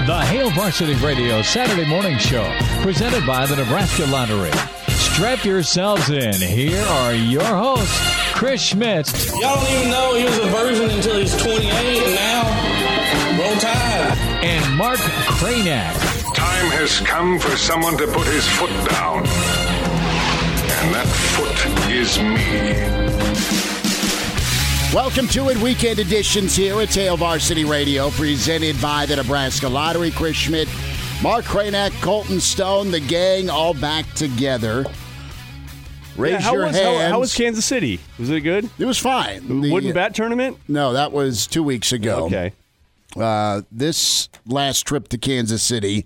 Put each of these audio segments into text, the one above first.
The Hail Varsity Radio Saturday Morning Show, presented by the Nebraska Lottery. Strap yourselves in. Here are your hosts, Chris Schmidt. Y'all don't even know he was a virgin until he's 28, and now, roll tide. And Mark Cranack. Time has come for someone to put his foot down. And that foot is me. Welcome to it, weekend editions here at Hail Varsity Radio, presented by the Nebraska Lottery. Chris Schmidt, Mark Cranack, Colton Stone, the gang all back together. Raise your hands. How was Kansas City? Was it good? It was fine. The wooden bat tournament? No, that was 2 weeks ago. Okay. This last trip to Kansas City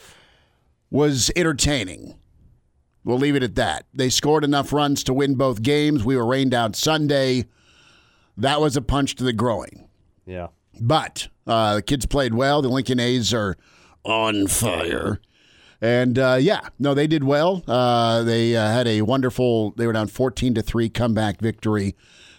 was entertaining. We'll leave it at that. They scored enough runs to win both games. We were rained out Sunday. That was a punch to the groin. Yeah. But the kids played well. The Lincoln A's are on fire. And, they did well. They had a wonderful, they were down 14-3 comeback victory,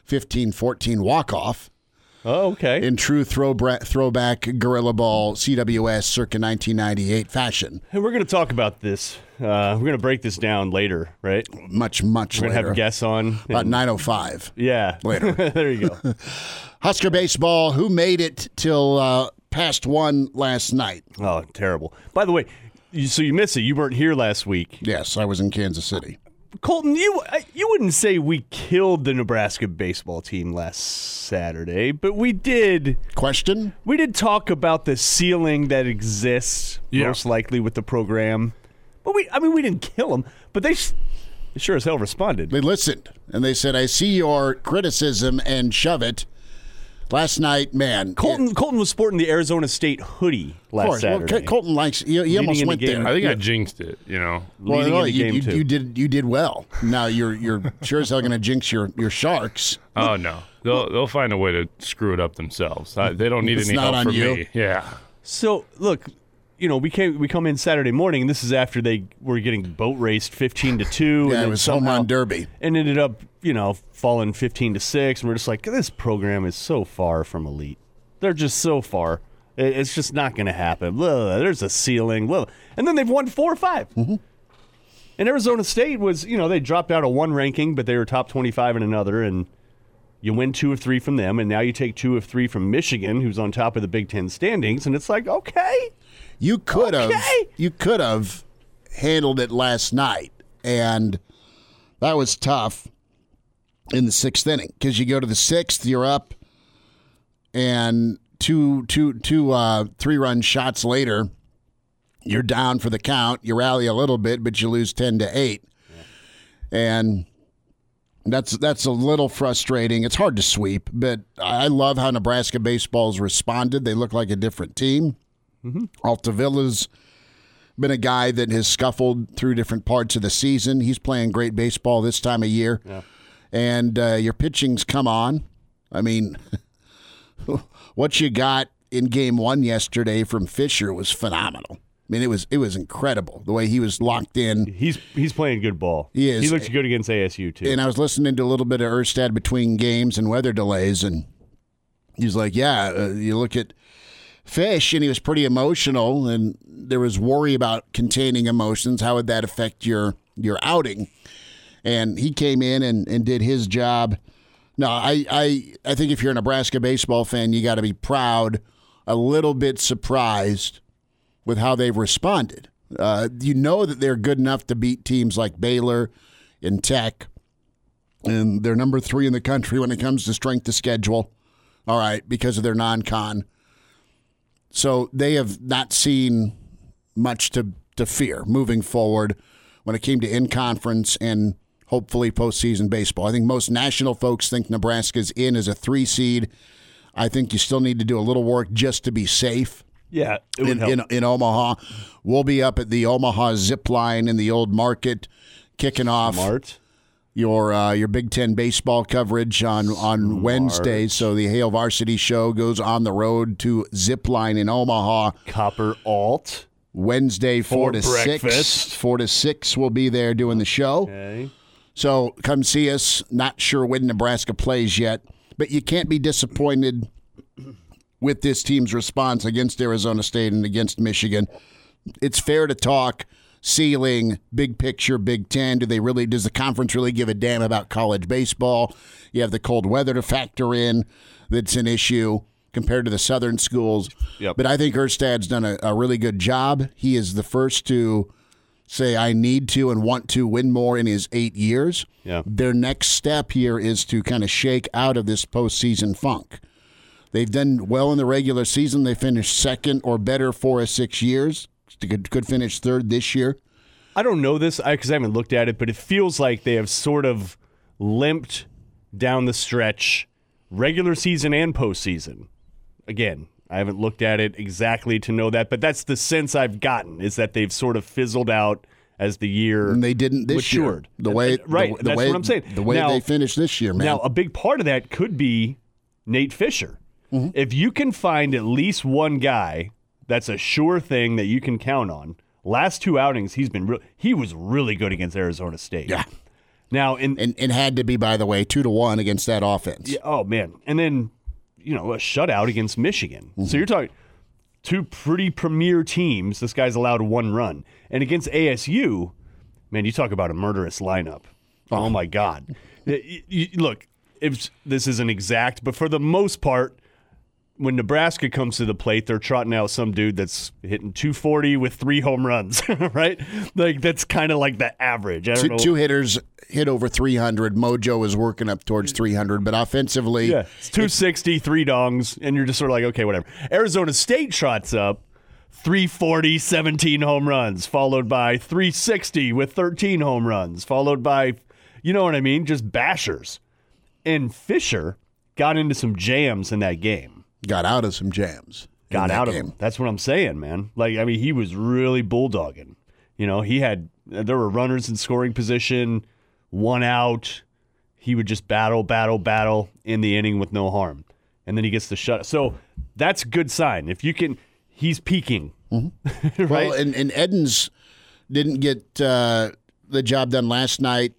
15-14 walk-off. Oh, okay. In true throwback Gorilla Ball CWS circa 1998 fashion. And we're going to talk about this. We're going to break this down later, right? Much We're later. going to have guests on. About 9:05. Yeah. Later. There you go. Husker baseball, who made it till past 1 last night? Oh, terrible. By the way, so you missed it. You weren't here last week. Yes, I was in Kansas City. Colton, you wouldn't say we killed the Nebraska baseball team last Saturday, but we did. Question? We did talk about the ceiling that exists, most likely, with the program. But we didn't kill them, but they sure as hell responded. They listened, and they said, I see your criticism and shove it. Last night, man. Colton was sporting the Arizona State hoodie last Saturday. Well, Colton likes, he almost went there. I think I jinxed it, you know. Well, you did well. Now you're sure as hell going to jinx your Sharks. Oh, no. They'll find a way to screw it up themselves. They don't need any help from me. Yeah. So, look, we come in Saturday morning, and this is after they were getting boat raced 15-2. Yeah, it was home run derby. And ended up, falling 15-6. And we're just like, this program is so far from elite. They're just so far. It's just not going to happen. There's a ceiling. And then they've won 4 or 5. Mm-hmm. And Arizona State was, they dropped out of one ranking, but they were top 25 in another. And you win 2 of 3 from them. And now you take 2 of 3 from Michigan, who's on top of the Big Ten standings. And it's like, okay. You could have handled it last night, and that was tough in the 6th inning because you go to the 6th, you're up, and two 3-run shots later, you're down for the count. You rally a little bit, but you lose 10-8, and that's a little frustrating. It's hard to sweep, but I love how Nebraska baseball's responded. They look like a different team. Mm-hmm. Altavilla's been a guy that has scuffled through different parts of the season. He's playing great baseball this time of year. Yeah. And your pitching's come on. I mean, what you got in Game 1 yesterday from Fisher was phenomenal. I mean, it was incredible, the way he was locked in. He's playing good ball. He is. He looked good against ASU, too. And I was listening to a little bit of Erstad between games and weather delays, and he's like, you look at Fish, and he was pretty emotional, and there was worry about containing emotions. How would that affect your outing? And he came in and did his job. No, I think if you're a Nebraska baseball fan, you got to be proud, a little bit surprised with how they've responded. You know that they're good enough to beat teams like Baylor and Tech, and they're number 3 in the country when it comes to strength of schedule. All right, because of their non-con. So they have not seen much to fear moving forward when it came to in-conference and hopefully postseason baseball. I think most national folks think Nebraska's in as a 3 seed. I think you still need to do a little work just to be safe. Yeah, it would help. In Omaha. We'll be up at the Omaha Zip Line in the old market kicking off your Big Ten baseball coverage on Wednesday. So the Hail Varsity Show goes on the road to Zip Line in Omaha. Copper Alt. Wednesday, 4 to breakfast. 6. 4 to 6 we'll be there doing the show. Okay. So come see us. Not sure when Nebraska plays yet, but you can't be disappointed with this team's response against Arizona State and against Michigan. It's fair to talk ceiling, big picture, Big Ten. Does the conference really give a damn about college baseball? You have the cold weather to factor in. That's an issue compared to the southern schools. Yep. But I think Erstad's done a really good job. He is the first to say, I need to and want to win more in his 8 years. Yeah. Their next step here is to kind of shake out of this postseason funk. They've done well in the regular season. They finished second or better 4 of 6 years. Could finish third this year. I don't know this because I haven't looked at it, but it feels like they have sort of limped down the stretch, regular season and postseason. Again, I haven't looked at it exactly to know that, but that's the sense I've gotten, is that they've sort of fizzled out as the year and they didn't this matured. Year. That's what I'm saying. The way they finished this year, man. Now, a big part of that could be Nate Fisher. Mm-hmm. If you can find at least one guy that's a sure thing that you can count on. Last 2 outings, he was really good against Arizona State. Yeah. Now, and had to be, by the way, 2-1 against that offense. Yeah, oh man, and then a shutout against Michigan. Mm-hmm. So you're talking 2 pretty premier teams. This guy's allowed 1 run, and against ASU, man, you talk about a murderous lineup. Oh my God! Look, if this isn't exact, but for the most part, when Nebraska comes to the plate, they're trotting out some dude that's hitting 240 with 3 home runs, right? Like that's kind of like the average. I don't know. 2 hitters hit over 300. Mojo is working up towards 300, but offensively, yeah, it's 260, 3 dongs, and you're just sort of like, okay, whatever. Arizona State trots up 340, 17 home runs, followed by 360 with 13 home runs, followed by, you know what I mean, just bashers. And Fisher got into some jams in that game. Got out of some jams. Got out of them. That's what I'm saying, man. Like, I mean, he was really bulldogging. There were runners in scoring position, 1 out. He would just battle in the inning with no harm. And then he gets the shut. So that's a good sign. If you can, he's peaking. Mm-hmm. Right? Well, and Edens didn't get the job done last night,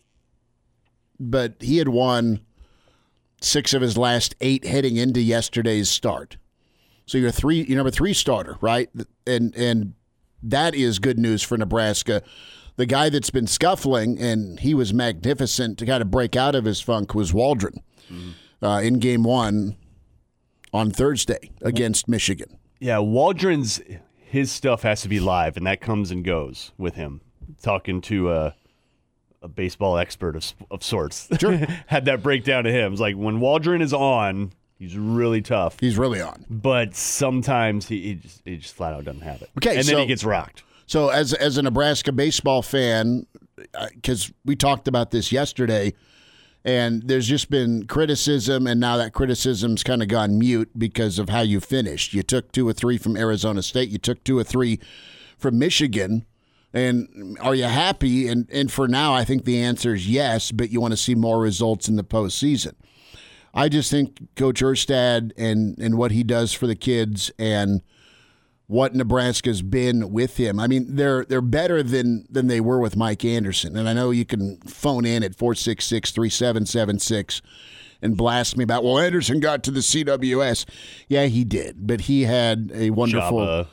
but he had won 6 of his last 8 heading into yesterday's start. So you're number 3 starter, right? And that is good news for Nebraska. The guy that's been scuffling, and he was magnificent to kind of break out of his funk, was Waldron in game 1 on Thursday against Michigan. Yeah, his stuff has to be live, and that comes and goes with him. Talking to a baseball expert of sorts. Sure. Had that breakdown to him. It's like when Waldron is on, he's really tough. He's really on. But sometimes he just flat out doesn't have it. Okay, and then he gets rocked. So as a Nebraska baseball fan, because we talked about this yesterday, and there's just been criticism, and now that criticism's kind of gone mute because of how you finished. You took 2 or 3 from Arizona State. You took 2 or 3 from Michigan. And are you happy? And for now, I think the answer is yes, but you want to see more results in the postseason. I just think Coach Erstad and what he does for the kids and what Nebraska's been with him. I mean, they're better than they were with Mike Anderson. And I know you can phone in at 466-3776 and blast me about, well, Anderson got to the CWS. Yeah, he did, but he had a wonderful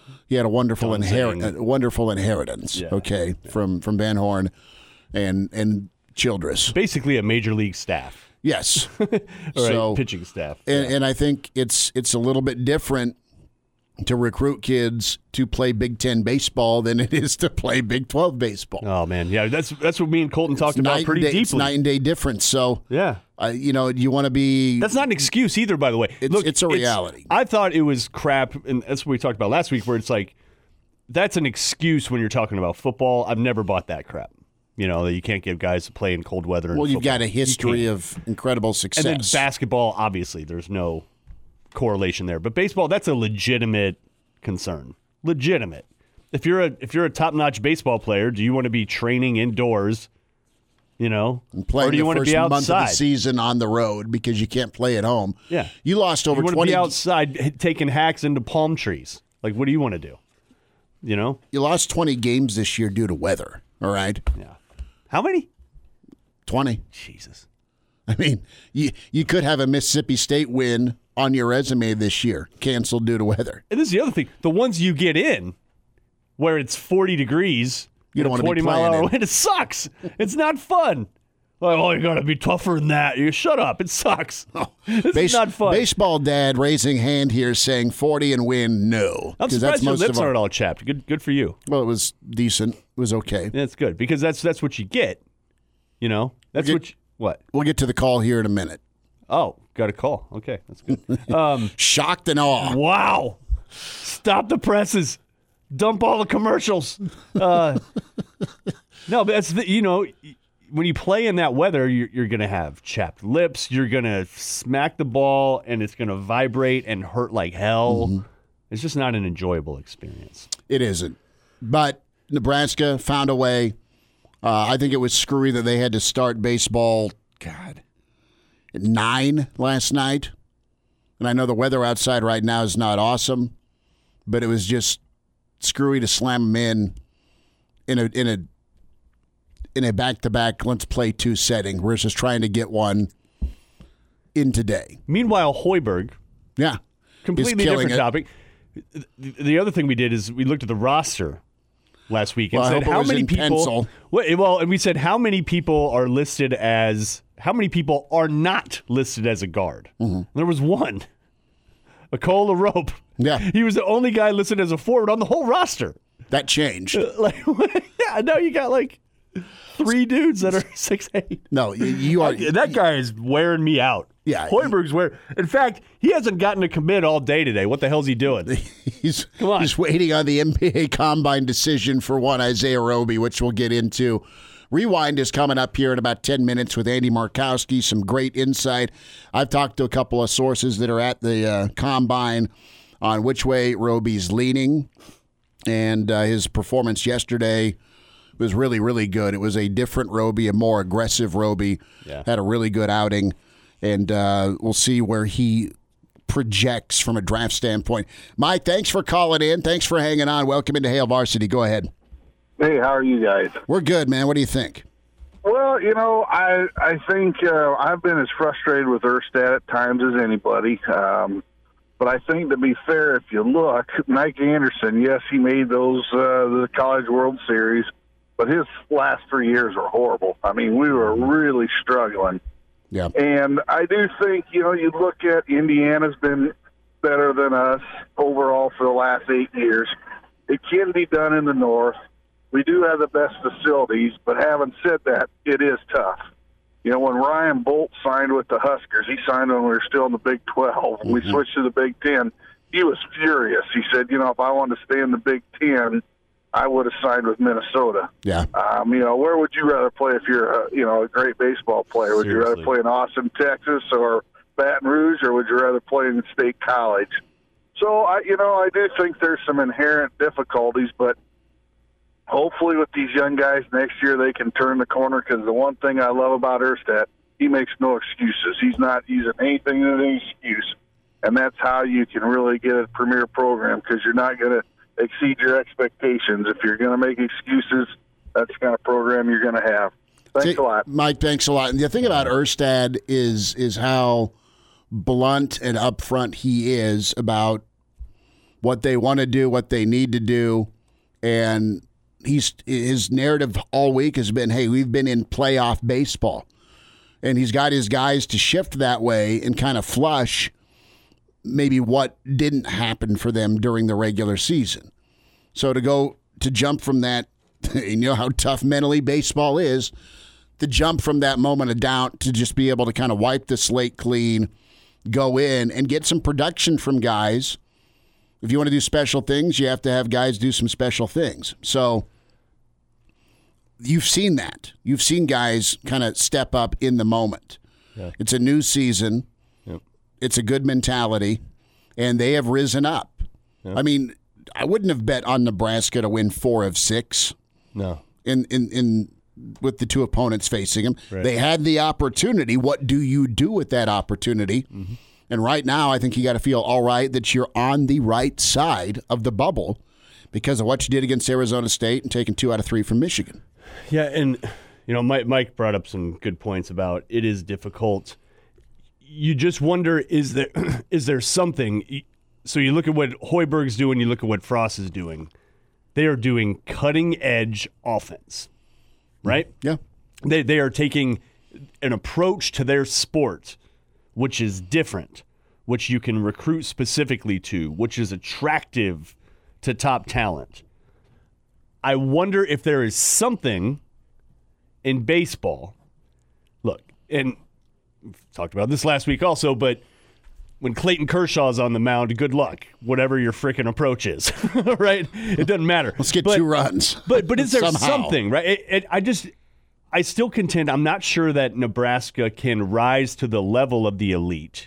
inheritance. Yeah. Okay, from Van Horn and Childress. Basically, a major league staff. Yes, so pitching staff. And I think it's a little bit different to recruit kids to play Big Ten baseball than it is to play Big 12 baseball. Oh man, yeah, that's what me and Colton talked about pretty deeply. It's night and day difference. So yeah, you want to be. That's not an excuse either, by the way. It's a reality. I thought it was crap, and that's what we talked about last week, where it's like that's an excuse when you're talking about football. I've never bought that crap. That you can't give guys to play in cold weather. Well, you've got a history of incredible success. And then basketball, obviously, there's no correlation there. But baseball, that's a legitimate concern. Legitimate. If you're a top-notch baseball player, do you want to be training indoors? And playing or do you want to be outside? Month of the season on the road because you can't play at home. Yeah, you lost over 20. You want to be outside taking hacks into palm trees. Like, what do you want to do? You lost 20 games this year due to weather. All right. Yeah. How many? 20. Jesus. I mean, you could have a Mississippi State win on your resume this year, canceled due to weather. And this is the other thing. The ones you get in where it's 40 degrees, you don't want to be 20-mile-an-hour wind, it sucks. It's not fun. Like, oh, you got to be tougher than that. You shut up. It sucks. It's not fun. Baseball dad raising hand here saying 40 and wind, no. I'm surprised your lips aren't all chapped. Good for you. Well, it was decent. It was okay. That's good because that's what you get. You know, what? We'll get to the call here in a minute. Oh, got a call. Okay, that's good. Shocked and awe. Wow. Stop the presses. Dump all the commercials. No, but that's when you play in that weather, you're going to have chapped lips. You're going to smack the ball, and it's going to vibrate and hurt like hell. Mm-hmm. It's just not an enjoyable experience. It isn't. But Nebraska found a way. I think it was screwy that they had to start baseball, at 9 last night. And I know the weather outside right now is not awesome, but it was just screwy to slam them in a back-to-back let's play 2 setting versus trying to get one in today. Meanwhile, Hoiberg, completely different topic. The other thing we did is we looked at the roster last week and said how many people. And we said how many people are not listed as a guard. Mm-hmm. There was one, Akola Rope. Yeah, he was the only guy listed as a forward on the whole roster. That changed. Now you got 3 dudes that are 6'8". No, you are. That guy is wearing me out. Yeah, Hoiberg's wearing. In fact, he hasn't gotten a commit all day today. What the hell's he doing? He's waiting on the NBA Combine decision for one Isaiah Roby, which we'll get into. Rewind is coming up here in about 10 minutes with Andy Markowski. Some great insight. I've talked to a couple of sources that are at the Combine on which way Roby's leaning, and his performance yesterday was really, really good. It was a different Roby, a more aggressive Roby. Yeah. Had a really good outing, and we'll see where he projects from a draft standpoint. Mike, thanks for calling in. Thanks for hanging on. Welcome into Hail Varsity. Go ahead. Hey, how are you guys? We're good, man. What do you think? Well, I think I've been as frustrated with Erstad at times as anybody. But I think, to be fair, if you look, Mike Anderson, yes, he made those the College World Series, but his last 3 years were horrible. I mean, we were really struggling. Yeah. And I do think, you look at Indiana's been better than us overall for the last 8 years. It can be done in the North. We do have the best facilities, but having said that, it is tough. When Ryan Bolt signed with the Huskers, he signed when we were still in the Big 12. When we switched to the Big 10, he was furious. He said, if I wanted to stay in the Big 10, I would have signed with Minnesota. Yeah. Where would you rather play if you're a great baseball player? Would you rather play in Austin, Texas, or Baton Rouge, or would you rather play in State College? So, I do think there's some inherent difficulties, but hopefully with these young guys next year they can turn the corner, because the one thing I love about Erstad, he makes no excuses. He's not using anything as an excuse, and that's how you can really get a premier program, because you're not going to exceed your expectations. If you're going to make excuses, that's the kind of program you're going to have. Thanks a lot. Mike, thanks a lot. And the thing about Erstad is how blunt and upfront he is about what they want to do, what they need to do, and his narrative all week has been, hey, we've been in playoff baseball. And he's got his guys to shift that way and kind of flush maybe what didn't happen for them during the regular season. So to jump from that, you know how tough mentally baseball is, to jump from that moment of doubt to just be able to kind of wipe the slate clean, go in and get some production from guys. If you want to do special things, you have to have guys do some special things. So you've seen that. You've seen guys kind of step up in the moment. Yeah. It's a new season. Yep. It's a good mentality, and they have risen up. Yep. I mean, I wouldn't have bet on Nebraska to win 4 of 6. No. In with the two opponents facing them. Right. They had the opportunity. What do you do with that opportunity? Mm-hmm. And right now, I think you got to feel all right that you're on the right side of the bubble because of what you did against Arizona State and taking 2 out of 3 from Michigan. Yeah, and Mike brought up some good points about it is difficult. you just wonder, is there something? So you look at what Hoiberg's doing, you look at what Frost is doing. They are doing cutting-edge offense, right? Yeah. They are taking an approach to their sport, which is different, which you can recruit specifically to, which is attractive to top talent. I wonder if there is something in baseball. Look, and we've talked about this last week also, but when Clayton Kershaw's on the mound, good luck, whatever your frickin' approach is, right? It doesn't matter. Let's get 2 runs. But is there somehow. something, right? I still contend I'm not sure that Nebraska can rise to the level of the elite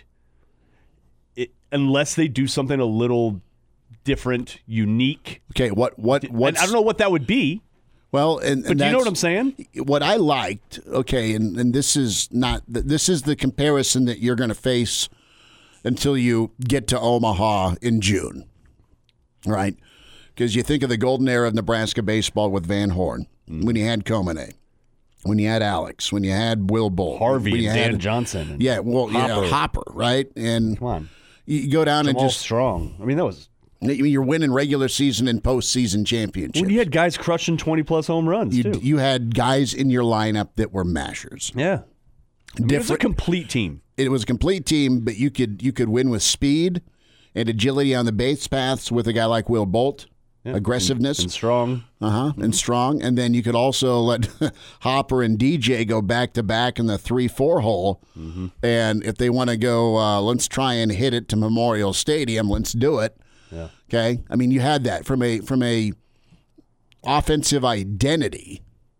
unless they do something a little different, unique. Okay, what? I don't know what that would be. Well, but do you know what I'm saying? What I liked, okay, and this is the comparison that you're going to face until you get to Omaha in June, right? Because you think of the golden era of Nebraska baseball with Van Horn, when you had Komine, when you had Alex, when you had Will Bolt, Harvey, and Dan Johnson. Hopper, right? And come on, you go down Jamal and just strong. I mean, that was. You're winning regular season and postseason championships. When you had guys crushing 20-plus home runs, too. You had guys in your lineup that were mashers. Yeah. It was a complete team. It was a complete team, but you could win with speed and agility on the base paths with a guy like Will Bolt, aggressiveness. And strong. And strong. And then you could also let Hopper and DJ go back-to-back in the 3-4 hole. Mm-hmm. And if they want to go, let's try and hit it to Memorial Stadium, let's do it. Yeah. Okay? I mean, you had that from a offensive identity.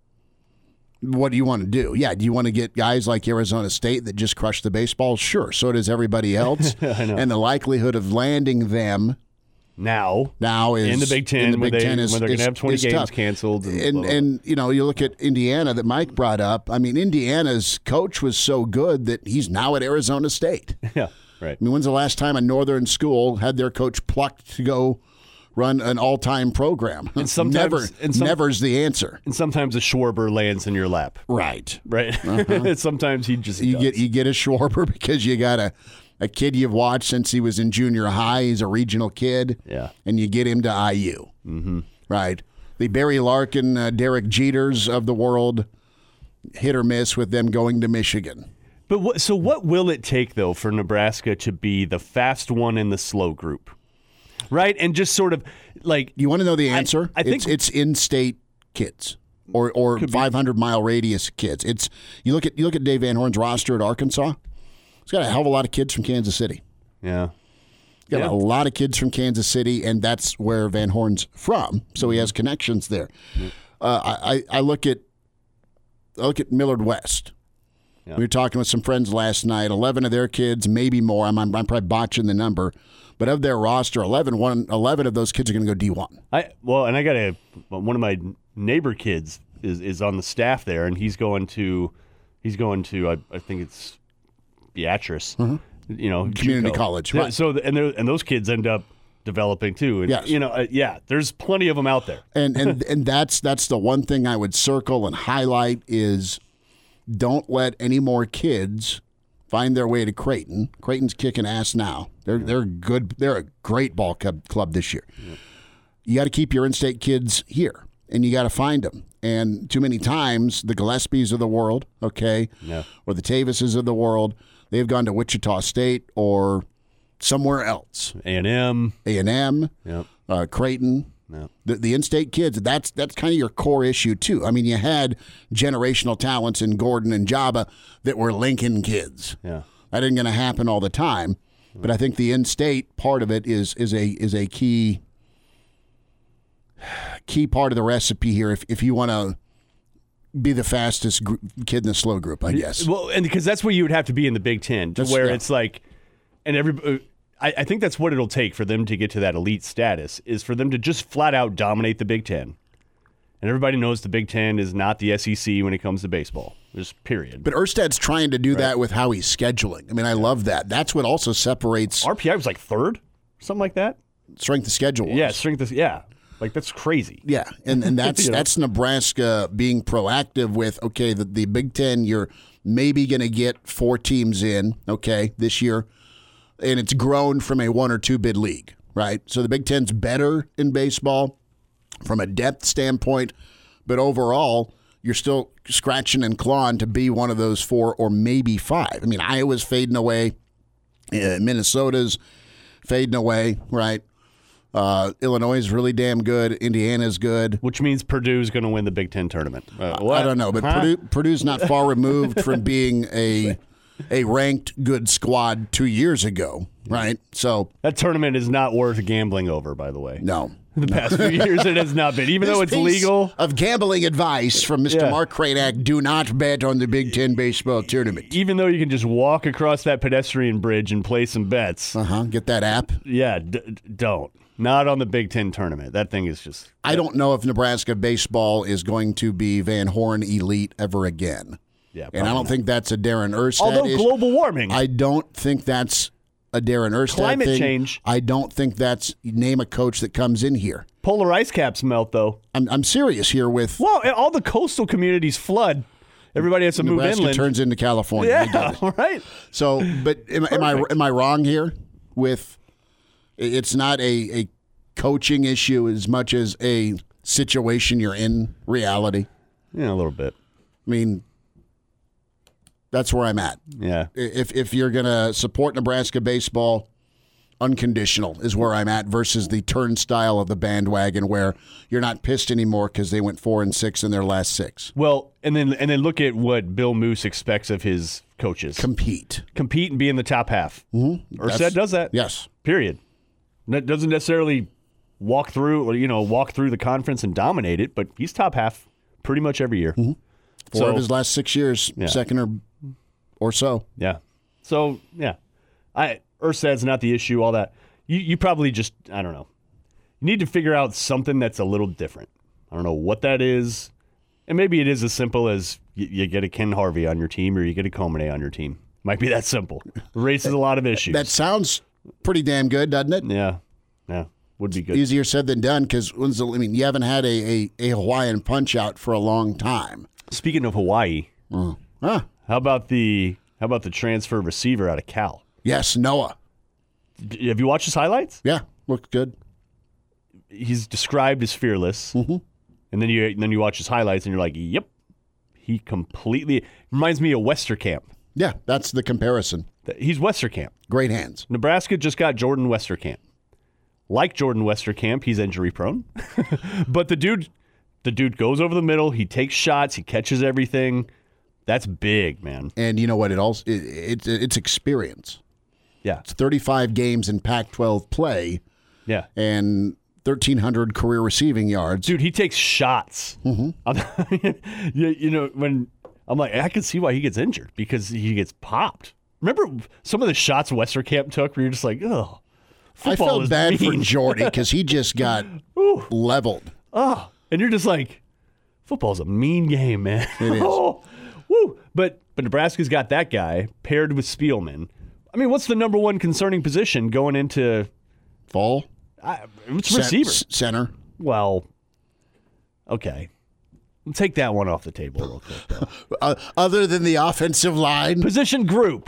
What do you want to do? Yeah, do you want to get guys like Arizona State that just crush the baseball? Sure. So does everybody else. I know. And the likelihood of landing them now is in the Big Ten, when they're going to have 20 games tough. Canceled. And you know, you look at Indiana that Mike brought up. I mean, Indiana's coach was so good that he's now at Arizona State. Yeah, right. I mean, when's the last time a northern school had their coach plucked to go run an all-time program? And sometimes never's the answer. And sometimes a Schwarber lands in your lap. Right. Sometimes you get a Schwarber because you got a kid you've watched since he was in junior high. He's a regional kid. Yeah. And you get him to IU. Mm-hmm. Right. The Barry Larkin, Derek Jeters of the world, hit or miss with them going to Michigan. But what will it take, though, for Nebraska to be the fast one in the slow group? Right? And just sort of like... You want to know the answer? I think it's in-state kids or 500-mile radius kids. It's you look at Dave Van Horn's roster at Arkansas. He's got a hell of a lot of kids from Kansas City. Yeah. He's got a lot of kids from Kansas City, and that's where Van Horn's from, so he has connections there. I look at Millard West. Yeah. We were talking with some friends last night. 11 of their kids, maybe more. I'm probably botching the number. But of their roster, 11 of those kids are going to go D1. And I got one of my neighbor kids is on the staff there, and he's going to I think it's Beatrice, you know, community JUCO. college. Right. So and those kids end up developing too. And, yes. You know, there's plenty of them out there. And that's the one thing I would circle and highlight is don't let any more kids find their way to Creighton. Creighton's kicking ass now. They're good. They're a great ball club this year. Yeah. You got to keep your in-state kids here, and you got to find them. And too many times, the Gillespies of the world, or the Tavises of the world, they've gone to Wichita State or somewhere else. A&M, Creighton. Yep. The in-state kids, that's kind of your core issue, too. I mean, you had generational talents in Gordon and Jabba that were Lincoln kids. Yeah. That isn't going to happen all the time. But I think the in-state part of it is a key part of the recipe here if you want to be the fastest kid in the slow group, I guess. Well, and because that's where you would have to be in the Big Ten, it's like, and everybody... I think that's what it'll take for them to get to that elite status, is for them to just flat out dominate the Big Ten. And everybody knows the Big Ten is not the SEC when it comes to baseball. Just period. But Erstad's trying to do that with how he's scheduling. I mean, I love that. That's what also separates... RPI was like third, something like that. Strength of schedule. Yeah, strength of... Yeah. Like, that's crazy. Yeah, and that's that's Nebraska being proactive with, okay, the Big Ten, you're maybe going to get 4 teams in, okay, this year, and it's grown from a 1 or 2 bid league, right? So the Big Ten's better in baseball from a depth standpoint, but overall, you're still scratching and clawing to be one of those 4 or maybe 5. I mean, Iowa's fading away, Minnesota's fading away, right? Illinois is really damn good. Indiana's good. Which means Purdue's going to win the Big Ten tournament. I don't know, but Purdue's not far removed from being a ranked good squad 2 years ago, right? So that tournament is not worth gambling over, by the way. No. The past few years it has not been, even though it's legal. Of gambling advice from Mr. Mark Kranak, do not bet on the Big Ten baseball tournament. Even though you can just walk across that pedestrian bridge and play some bets. Get that app. Yeah, don't. Not on the Big Ten tournament. That thing is just... I don't know if Nebraska baseball is going to be Van Horn elite ever again. Yeah, and I don't think that's a Darren Erstad Although global warming. I don't think that's a Darren Erstad Climate thing. change. I don't think that's name a coach that comes in here. Polar ice caps melt, though. I'm serious here with... Well, all the coastal communities flood. Everybody has to move inland. Nebraska turns into California. Yeah, right. So, but am I wrong here with... It's not a coaching issue as much as a situation you're in reality. Yeah, a little bit. I mean, that's where I'm at. Yeah. If you're going to support Nebraska baseball, unconditional is where I'm at versus the turnstile of the bandwagon where you're not pissed anymore because they went 4-6 in their last 6. Well, and then look at what Bill Moose expects of his coaches. Compete and be in the top half. Mm-hmm. Erstad does that. Yes. Period. That doesn't necessarily walk through the conference and dominate it, but he's top half pretty much every year. Mm-hmm. 4 of his last 6 years, second or so. Yeah. So, yeah. Erstad's not the issue, all that. You probably just, I don't know. You need to figure out something that's a little different. I don't know what that is. And maybe it is as simple as you get a Ken Harvey on your team or you get a Comine on your team. Might be that simple. It raises a lot of issues. That sounds pretty damn good, doesn't it? Yeah. Would be good. Easier said than done because you haven't had a Hawaiian punch-out for a long time. Speaking of Hawaii, how about the transfer receiver out of Cal? Yes, Noah. Have you watched his highlights? Yeah, looked good. He's described as fearless, and then you watch his highlights and you're like, yep, he completely reminds me of Westerkamp. Yeah, that's the comparison. He's Westerkamp. Great hands. Nebraska just got Jordan Westerkamp. Like Jordan Westerkamp, he's injury prone, but the dude goes over the middle. He takes shots. He catches everything. That's big, man. And you know what? It's experience. Yeah, it's 35 games in Pac-12 play. Yeah, and 1,300 career receiving yards. Dude, he takes shots. Mm-hmm. When I'm like, I can see why he gets injured because he gets popped. Remember some of the shots Westerkamp took where you're just like, oh. I felt bad for Jordy because he just got leveled. Oh, and you're just like, football's a mean game, man. It is. Woo. But Nebraska's got that guy paired with Spielman. I mean, what's the number one concerning position going into fall? It's receiver. Center. Well, okay. We'll take that one off the table real quick. Other than the offensive line? Position group.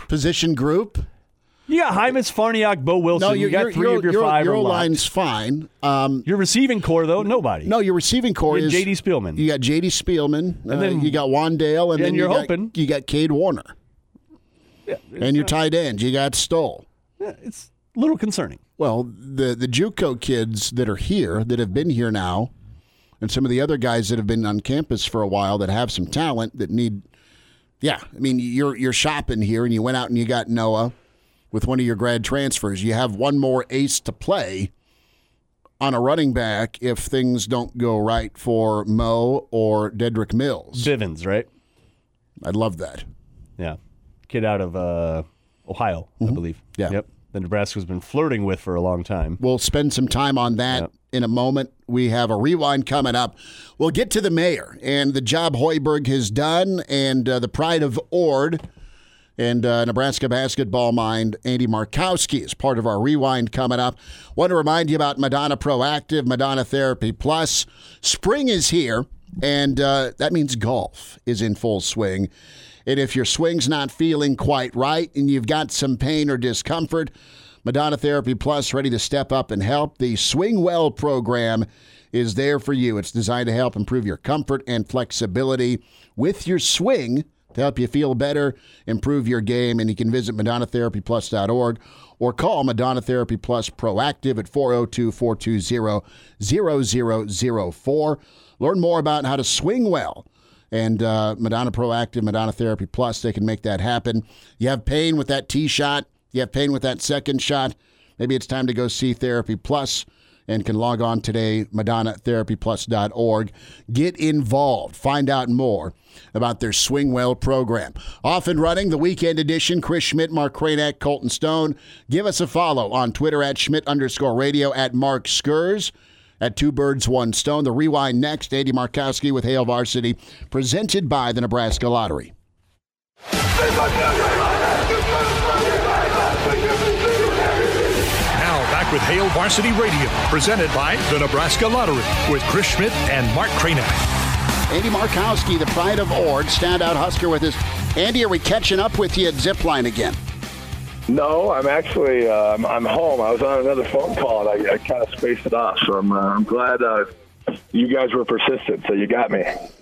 You got Hymas, Farniok, Bo Wilson. No, you got 3 of your 5. Your line's fine. Your receiving core, though, nobody. No, your receiving core is J.D. Spielman. You got J.D. Spielman. And then you got Wandale. And then you're hoping. You got Cade Warner. Yeah, and your tight end. You got Stoll. Yeah, it's a little concerning. Well, the JUCO kids that are here, that have been here now, and some of the other guys that have been on campus for a while that have some talent that need, I mean, you're shopping here, and you went out and you got Noah with one of your grad transfers. You have one more ace to play on a running back if things don't go right for Mo or Dedrick Mills. Bivens, right? I'd love that. Yeah. Kid out of Ohio, I believe. Yeah. Yep. That Nebraska's been flirting with for a long time. We'll spend some time on that in a moment. We have a rewind coming up. We'll get to the mayor and the job Hoiberg has done and the pride of Ord And Nebraska basketball mind Andy Markowski is part of our Rewind coming up. Want to remind you about Madonna Proactive, Madonna Therapy Plus. Spring is here, and that means golf is in full swing. And if your swing's not feeling quite right and you've got some pain or discomfort, Madonna Therapy Plus ready to step up and help. The Swing Well program is there for you. It's designed to help improve your comfort and flexibility with your swing to help you feel better, improve your game, and you can visit MadonnaTherapyPlus.org or call Madonna Therapy Plus Proactive at 402-420-0004. Learn more about how to swing well. And Madonna Proactive, Madonna Therapy Plus, they can make that happen. You have pain with that tee shot. You have pain with that second shot. Maybe it's time to go see Therapy Plus. And can log on today, MadonnaTherapyPlus.org. Get involved. Find out more about their Swing Well program. Off and running, the weekend edition. Chris Schmidt, Mark Cranack, Colton Stone. Give us a follow on Twitter at Schmidt_radio, at Mark Skurs, at Two Birds, One Stone. The Rewind next. Andy Markowski with Hail Varsity, presented by the Nebraska Lottery. Back with Hail Varsity Radio, presented by the Nebraska Lottery, with Chris Schmidt and Mark Cranack. Andy Markowski, the pride of Ord, standout Husker with us. Andy, are we catching up with you at Zipline again? No, I'm actually I'm home. I was on another phone call, and I kind of spaced it off. So I'm glad you guys were persistent, so you got me.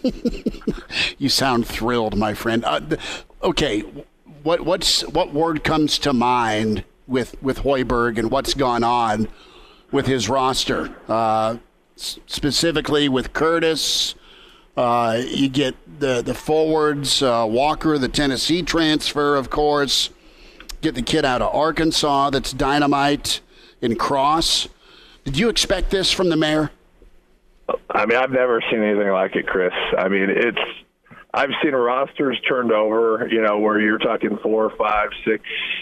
You sound thrilled, my friend. Okay, what word comes to mind with Hoiberg and what's gone on with his roster, specifically with Curtis? You get the forwards, Walker, the Tennessee transfer, of course. Get the kid out of Arkansas that's dynamite in Cross. Did you expect this from the mayor? I mean, I've never seen anything like it, Chris. I mean, I've seen rosters turned over, where you're talking 4, 5, 6,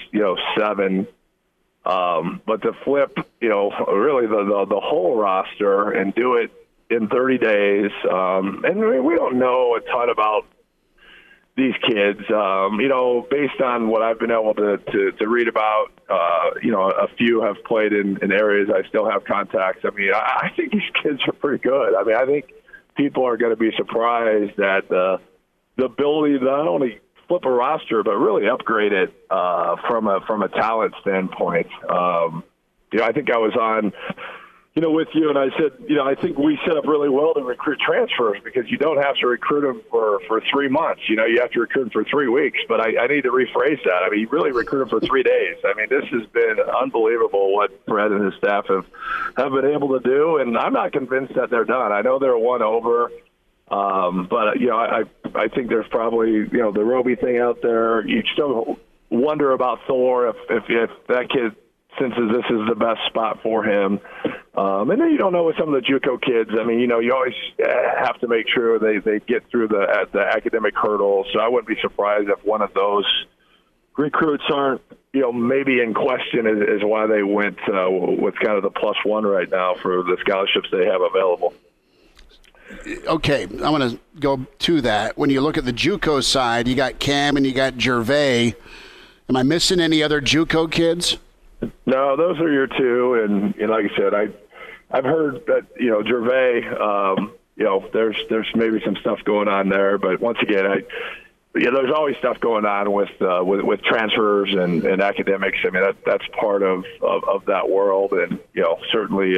7. But to flip, really the whole roster and do it in 30 days. And we don't know a ton about these kids, based on what I've been able to read about. A few have played in areas I still have contacts. I mean, I think these kids are pretty good. I mean, I think people are going to be surprised at the ability to not only flip a roster, but really upgrade it from a talent standpoint. I think I was on, with you, and I said, I think we set up really well to recruit transfers because you don't have to recruit them for 3 months. You have to recruit them for 3 weeks. But I need to rephrase that. I mean, you really recruit them for 3 days. I mean, this has been unbelievable what Fred and his staff have been able to do, and I'm not convinced that they're done. I know they're one over. But I think there's probably, the Roby thing out there. You still wonder about Thor if that kid senses this is the best spot for him. And then you don't know with some of the JUCO kids. I mean, you always have to make sure they get through the academic hurdles. So I wouldn't be surprised if one of those recruits aren't, maybe in question is why they went with kind of the +1 right now for the scholarships they have available. Okay, I want to go to that. When you look at the JUCO side, you got Cam and you got Gervais. Am I missing any other JUCO kids? No, those are your two. And like I said, I've heard that Gervais. There's maybe some stuff going on there, but once again, there's always stuff going on with transfers and academics. I mean, that's part of that world, and certainly.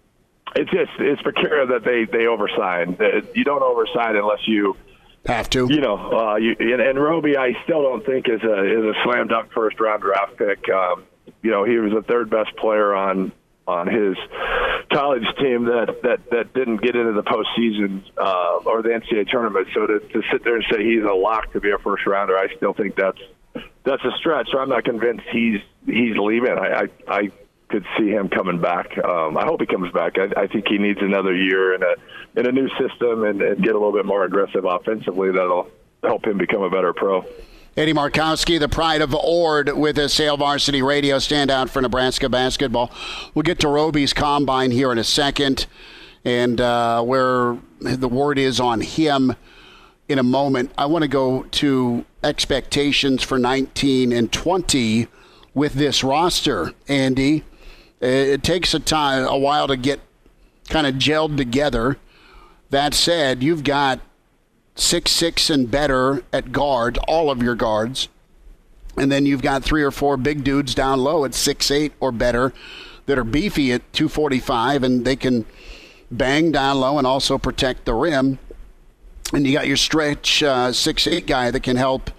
It's peculiar that they oversign. You don't oversign unless you have to. And Roby, I still don't think is a slam dunk first round draft pick. He was the third best player on his college team that didn't get into the postseason or the NCAA tournament. So to sit there and say he's a lock to be a first rounder, I still think that's a stretch. So I'm not convinced he's leaving. I could see him coming back. I hope he comes back. I think he needs another year in a new system and get a little bit more aggressive offensively. That'll help him become a better pro. Eddie Markowski, the pride of Ord, with us, Hail Varsity Radio, standout for Nebraska basketball. We'll get to Roby's combine here in a second, and where the word is on him. in a moment. I want to go to expectations for 19 and 20 with this roster, Andy. It takes a while to get kind of gelled together. That said, you've got 6'6" and better at guard, all of your guards. And then you've got 3 or 4 big dudes down low at 6'8" or better that are beefy at 245, and they can bang down low and also protect the rim. And you got your stretch 6'8" guy that can help,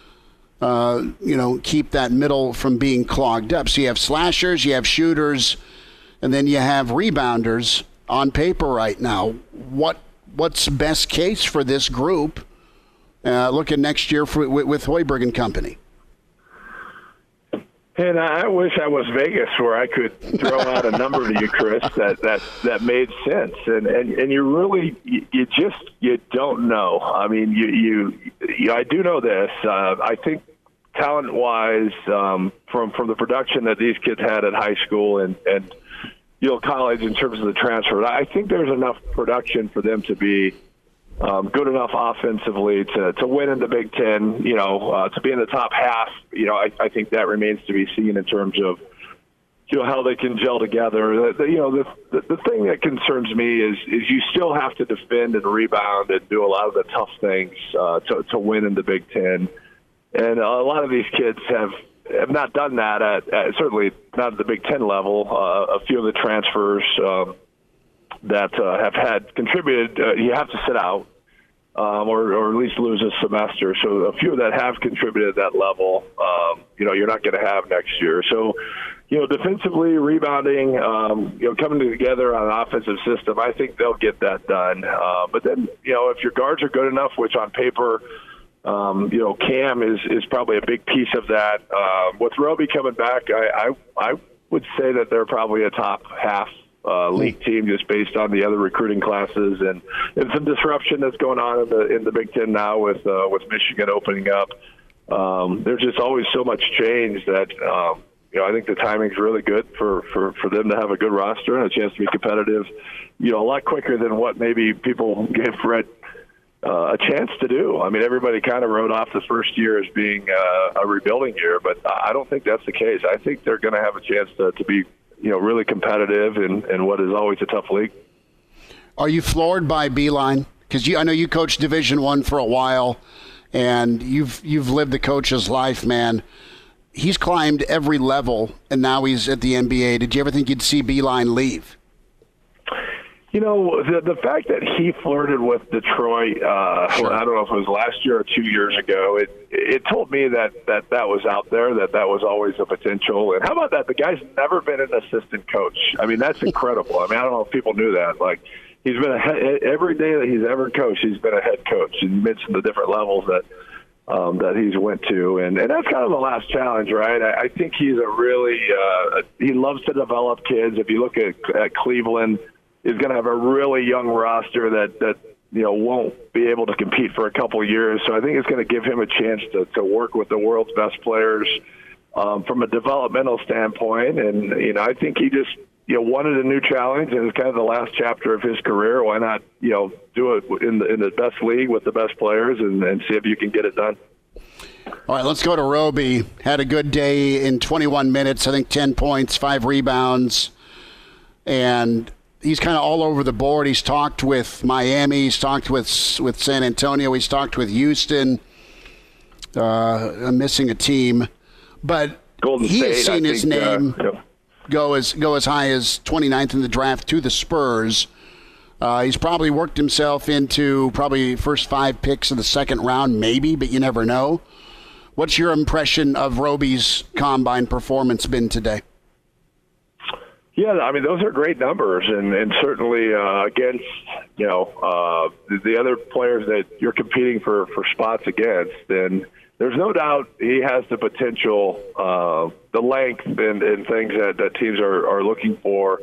keep that middle from being clogged up. So you have slashers, you have shooters, and then you have rebounders on paper right now. What's best case for this group looking next year with Hoiberg and company? And I wish I was Vegas where I could throw out a number to you, Chris, that made sense. And you really you don't know. I mean, you I do know this. I think talent-wise, from the production that these kids had at high school and college in terms of the transfer, I think there's enough production for them to be good enough offensively to win in the Big Ten, to be in the top half. I think that remains to be seen in terms of, how they can gel together. The thing that concerns me is you still have to defend and rebound and do a lot of the tough things to win in the Big Ten. And a lot of these kids have not done that at certainly not at the Big Ten level. A few of the transfers that have had contributed, you have to sit out or at least lose a semester. So a few that have contributed at that level, you're not going to have next year. So, defensively, rebounding, coming together on an offensive system, I think they'll get that done. But then, if your guards are good enough, which on paper, Cam is probably a big piece of that. With Roby coming back, I would say that they're probably a top half league team just based on the other recruiting classes and some disruption that's going on in the Big Ten now with Michigan opening up. There's just always so much change that I think the timing's really good for them to have a good roster and a chance to be competitive. A lot quicker than what maybe people gave Fred a chance to do. I mean, everybody kind of wrote off the first year as being a rebuilding year, but I don't think that's the case. I think they're going to have a chance to be really competitive in what is always a tough league. Are you floored by Beilein? Because I know you coached Division I for a while, and you've lived the coach's life, man. He's climbed every level, and now he's at the NBA. Did you ever think you'd see Beilein leave? The fact that he flirted with Detroit, sure. I don't know if it was last year or 2 years ago, it told me that was out there, that was always a potential. And how about that? The guy's never been an assistant coach. I mean, that's incredible. I mean, I don't know if people knew that. Like, he's been every day that he's ever coached, he's been a head coach. And you mentioned the different levels that he's went to. And that's kind of the last challenge, right? I think he's a really he loves to develop kids. If you look at Cleveland, is going to have a really young roster that won't be able to compete for a couple of years. So I think it's going to give him a chance to work with the world's best players from a developmental standpoint. And, I think he just, wanted a new challenge, and it's kind of the last chapter of his career. Why not, do it in the best league with the best players and see if you can get it done. All right, let's go to Roby. Had a good day in 21 minutes, I think 10 points, 5 rebounds, and he's kind of all over the board. He's talked with Miami. He's talked with San Antonio. He's talked with Houston. I'm missing a team. But Golden he State, has seen his name go as high as 29th in the draft to the Spurs. He's probably worked himself into probably first 5 picks of the second round, maybe, but you never know. What's your impression of Roby's combine performance been today? Yeah, I mean, those are great numbers, and certainly against, the other players that you're competing for spots against, then there's no doubt he has the potential, the length and things that teams are looking for.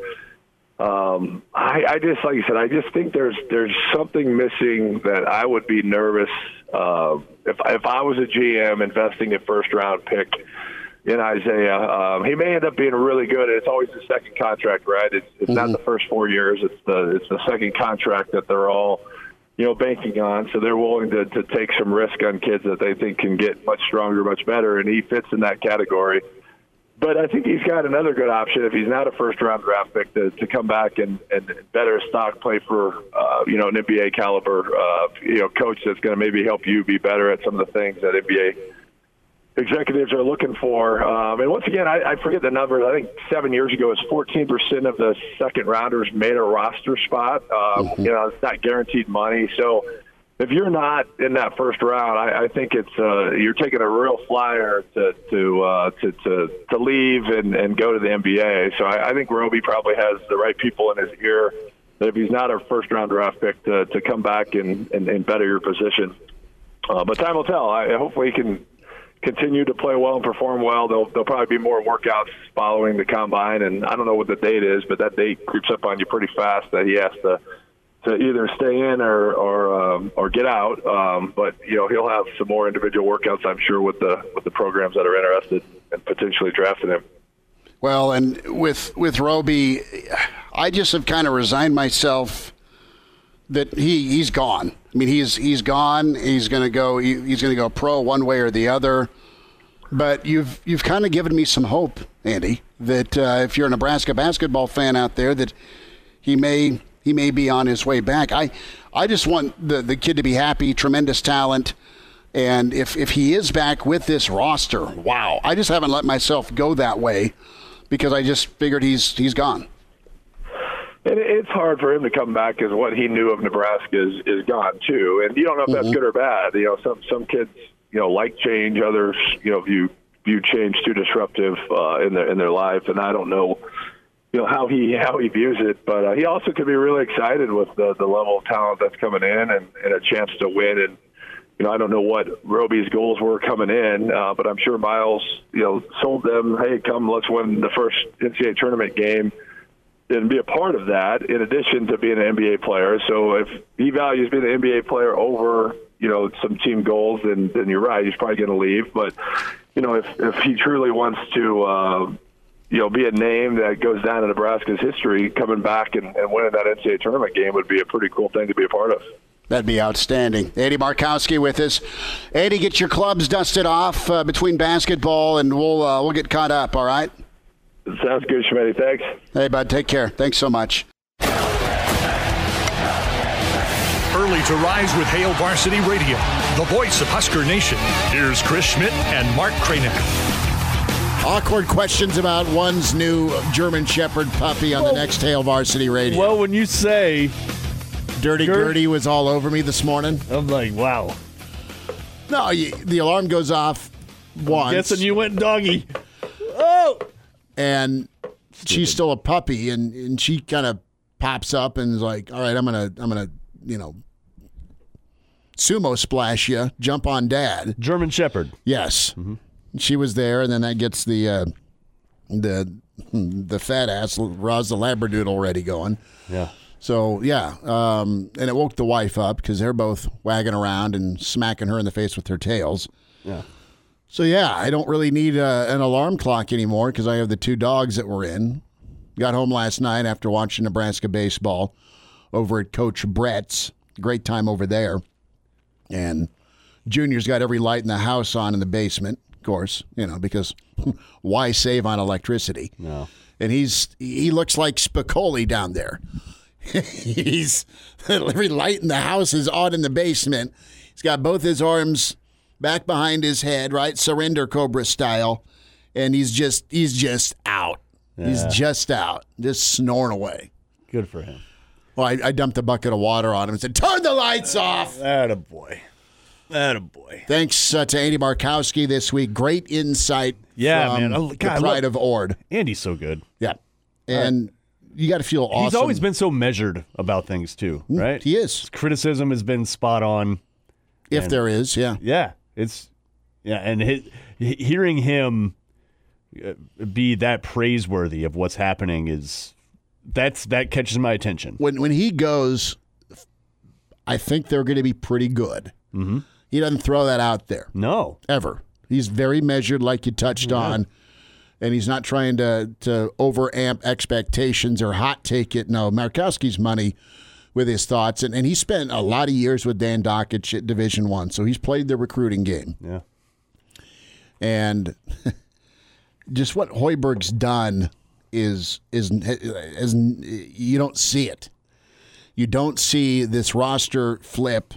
I just, like you said, I just think there's something missing that I would be nervous if I was a GM investing a first-round pick in Isaiah. He may end up being really good. It's always the second contract, right? It's not the first 4 years. It's the second contract that they're all banking on. So they're willing to take some risk on kids that they think can get much stronger, much better, and he fits in that category. But I think he's got another good option if he's not a first-round draft pick to come back and better his stock, play for an NBA caliber coach that's going to maybe help you be better at some of the things that NBA executives are looking for. And once again, I forget the numbers. I think 7 years ago, it was 14% of the second-rounders made a roster spot. It's not guaranteed money. So if you're not in that first round, I think it's you're taking a real flyer to leave and go to the NBA. So I think Roby probably has the right people in his ear that if he's not a first-round draft pick to come back and better your position. But time will tell. Hopefully he can continue to play well and perform well. There'll probably be more workouts following the combine, and I don't know what the date is, but that date creeps up on you pretty fast that he has to either stay in or get out. But he'll have some more individual workouts, I'm sure, with the programs that are interested in potentially drafting him. Well, and with Roby, I just have kind of resigned myself that he's gone. I mean, he's gone. He's going to go pro one way or the other. But you've kind of given me some hope, Andy, that if you're a Nebraska basketball fan out there, that he may be on his way back. I just want the kid to be happy, tremendous talent. And if he is back with this roster, wow. I just haven't let myself go that way because I just figured he's gone. And it's hard for him to come back because what he knew of Nebraska is gone too. And you don't know if that's good or bad. Some kids, like change. Others, view change too disruptive in their life. And I don't know, how he views it. But he also could be really excited with the level of talent that's coming in and a chance to win. And I don't know what Roby's goals were coming in, but I'm sure Miles, sold them, hey, come, let's win the first NCAA tournament game and be a part of that in addition to being an NBA player. So if he values being an NBA player over, some team goals, then you're right. He's probably going to leave. But, if he truly wants to, be a name that goes down in Nebraska's history, coming back and winning that NCAA tournament game would be a pretty cool thing to be a part of. That'd be outstanding. Andy Markowski with us. Andy, get your clubs dusted off between basketball, and we'll get caught up, all right? Sounds good, Schmitty. Thanks. Hey, bud. Take care. Thanks so much. Early to rise with Hail Varsity Radio, the voice of Husker Nation. Here's Chris Schmidt and Mark Kranick. Awkward questions about one's new German Shepherd puppy on the next Hail Varsity Radio. Well, when you say Dirty Gertie was all over me this morning, I'm like, wow. No, the alarm goes off once. Guessing you went doggy. Oh! And she's still a puppy, and she kind of pops up and is like, all right, I'm gonna sumo splash you, jump on Dad. German Shepherd. Yes. Mm-hmm. She was there, and then that gets the fat ass Roz the Labradoodle already going. Yeah. So, yeah, and it woke the wife up because they're both wagging around and smacking her in the face with their tails. Yeah. So, yeah, I don't really need an alarm clock anymore because I have the two dogs that were in. Got home last night after watching Nebraska baseball over at Coach Brett's. Great time over there. And Junior's got every light in the house on in the basement, of course, because why save on electricity? No. And he looks like Spicoli down there. He's every light in the house is on in the basement. He's got both his arms back behind his head, right? Surrender Cobra style. And he's just out. Yeah. He's just out. Just snoring away. Good for him. Well, I dumped a bucket of water on him and said, turn the lights off. Attaboy. Thanks to Andy Markowski this week. Great insight from the Pride of Ord. Andy's so good. Yeah. And you got to feel awesome. He's always been so measured about things, too, right? He is. His criticism has been spot on. If there is, yeah. Yeah. And hearing him be that praiseworthy of what's happening that catches my attention. When he goes, I think they're going to be pretty good. Mm-hmm. He doesn't throw that out there. No. Ever. He's very measured, like you touched on, and he's not trying to overamp expectations or hot take it. No, Markowski's money with his thoughts. And he spent a lot of years with Dan Dakich at Division I, so he's played the recruiting game. Yeah. And just what Hoiberg's done is you don't see it. You don't see this roster flip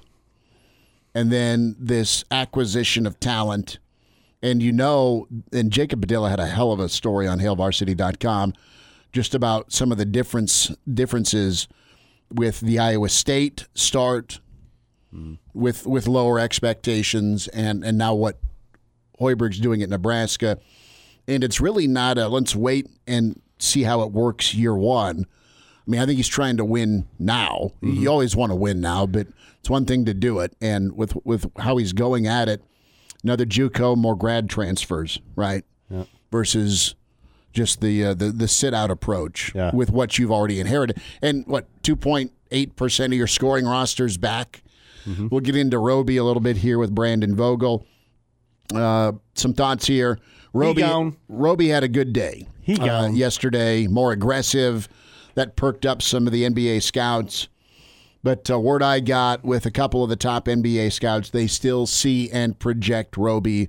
and then this acquisition of talent. And and Jacob Padilla had a hell of a story on HailVarsity.com just about some of the differences with the Iowa State start, with lower expectations, and now what Hoiberg's doing at Nebraska. And it's really not let's wait and see how it works year one. I mean, I think he's trying to win now. Mm-hmm. You always want to win now, but it's one thing to do it. And with how he's going at it, another JUCO, more grad transfers, right? Yeah. Versus just the sit-out approach with what you've already inherited. And 2.8% of your scoring roster's back. Mm-hmm. We'll get into Roby a little bit here with Brandon Vogel. Some thoughts here. Roby had a good day yesterday, more aggressive. That perked up some of the NBA scouts. But word I got with a couple of the top NBA scouts, they still see and project Roby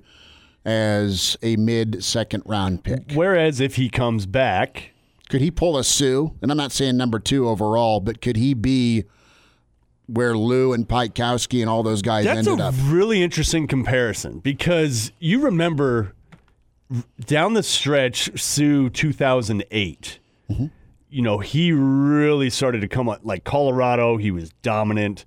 as a mid-second round pick. Whereas if he comes back, could he pull a Sue? And I'm not saying number 2 overall, but could he be where Lou and Piatkowski and all those guys ended up? That's a really interesting comparison because you remember down the stretch, Sue 2008. Mm-hmm. He really started to come up like Colorado. He was dominant.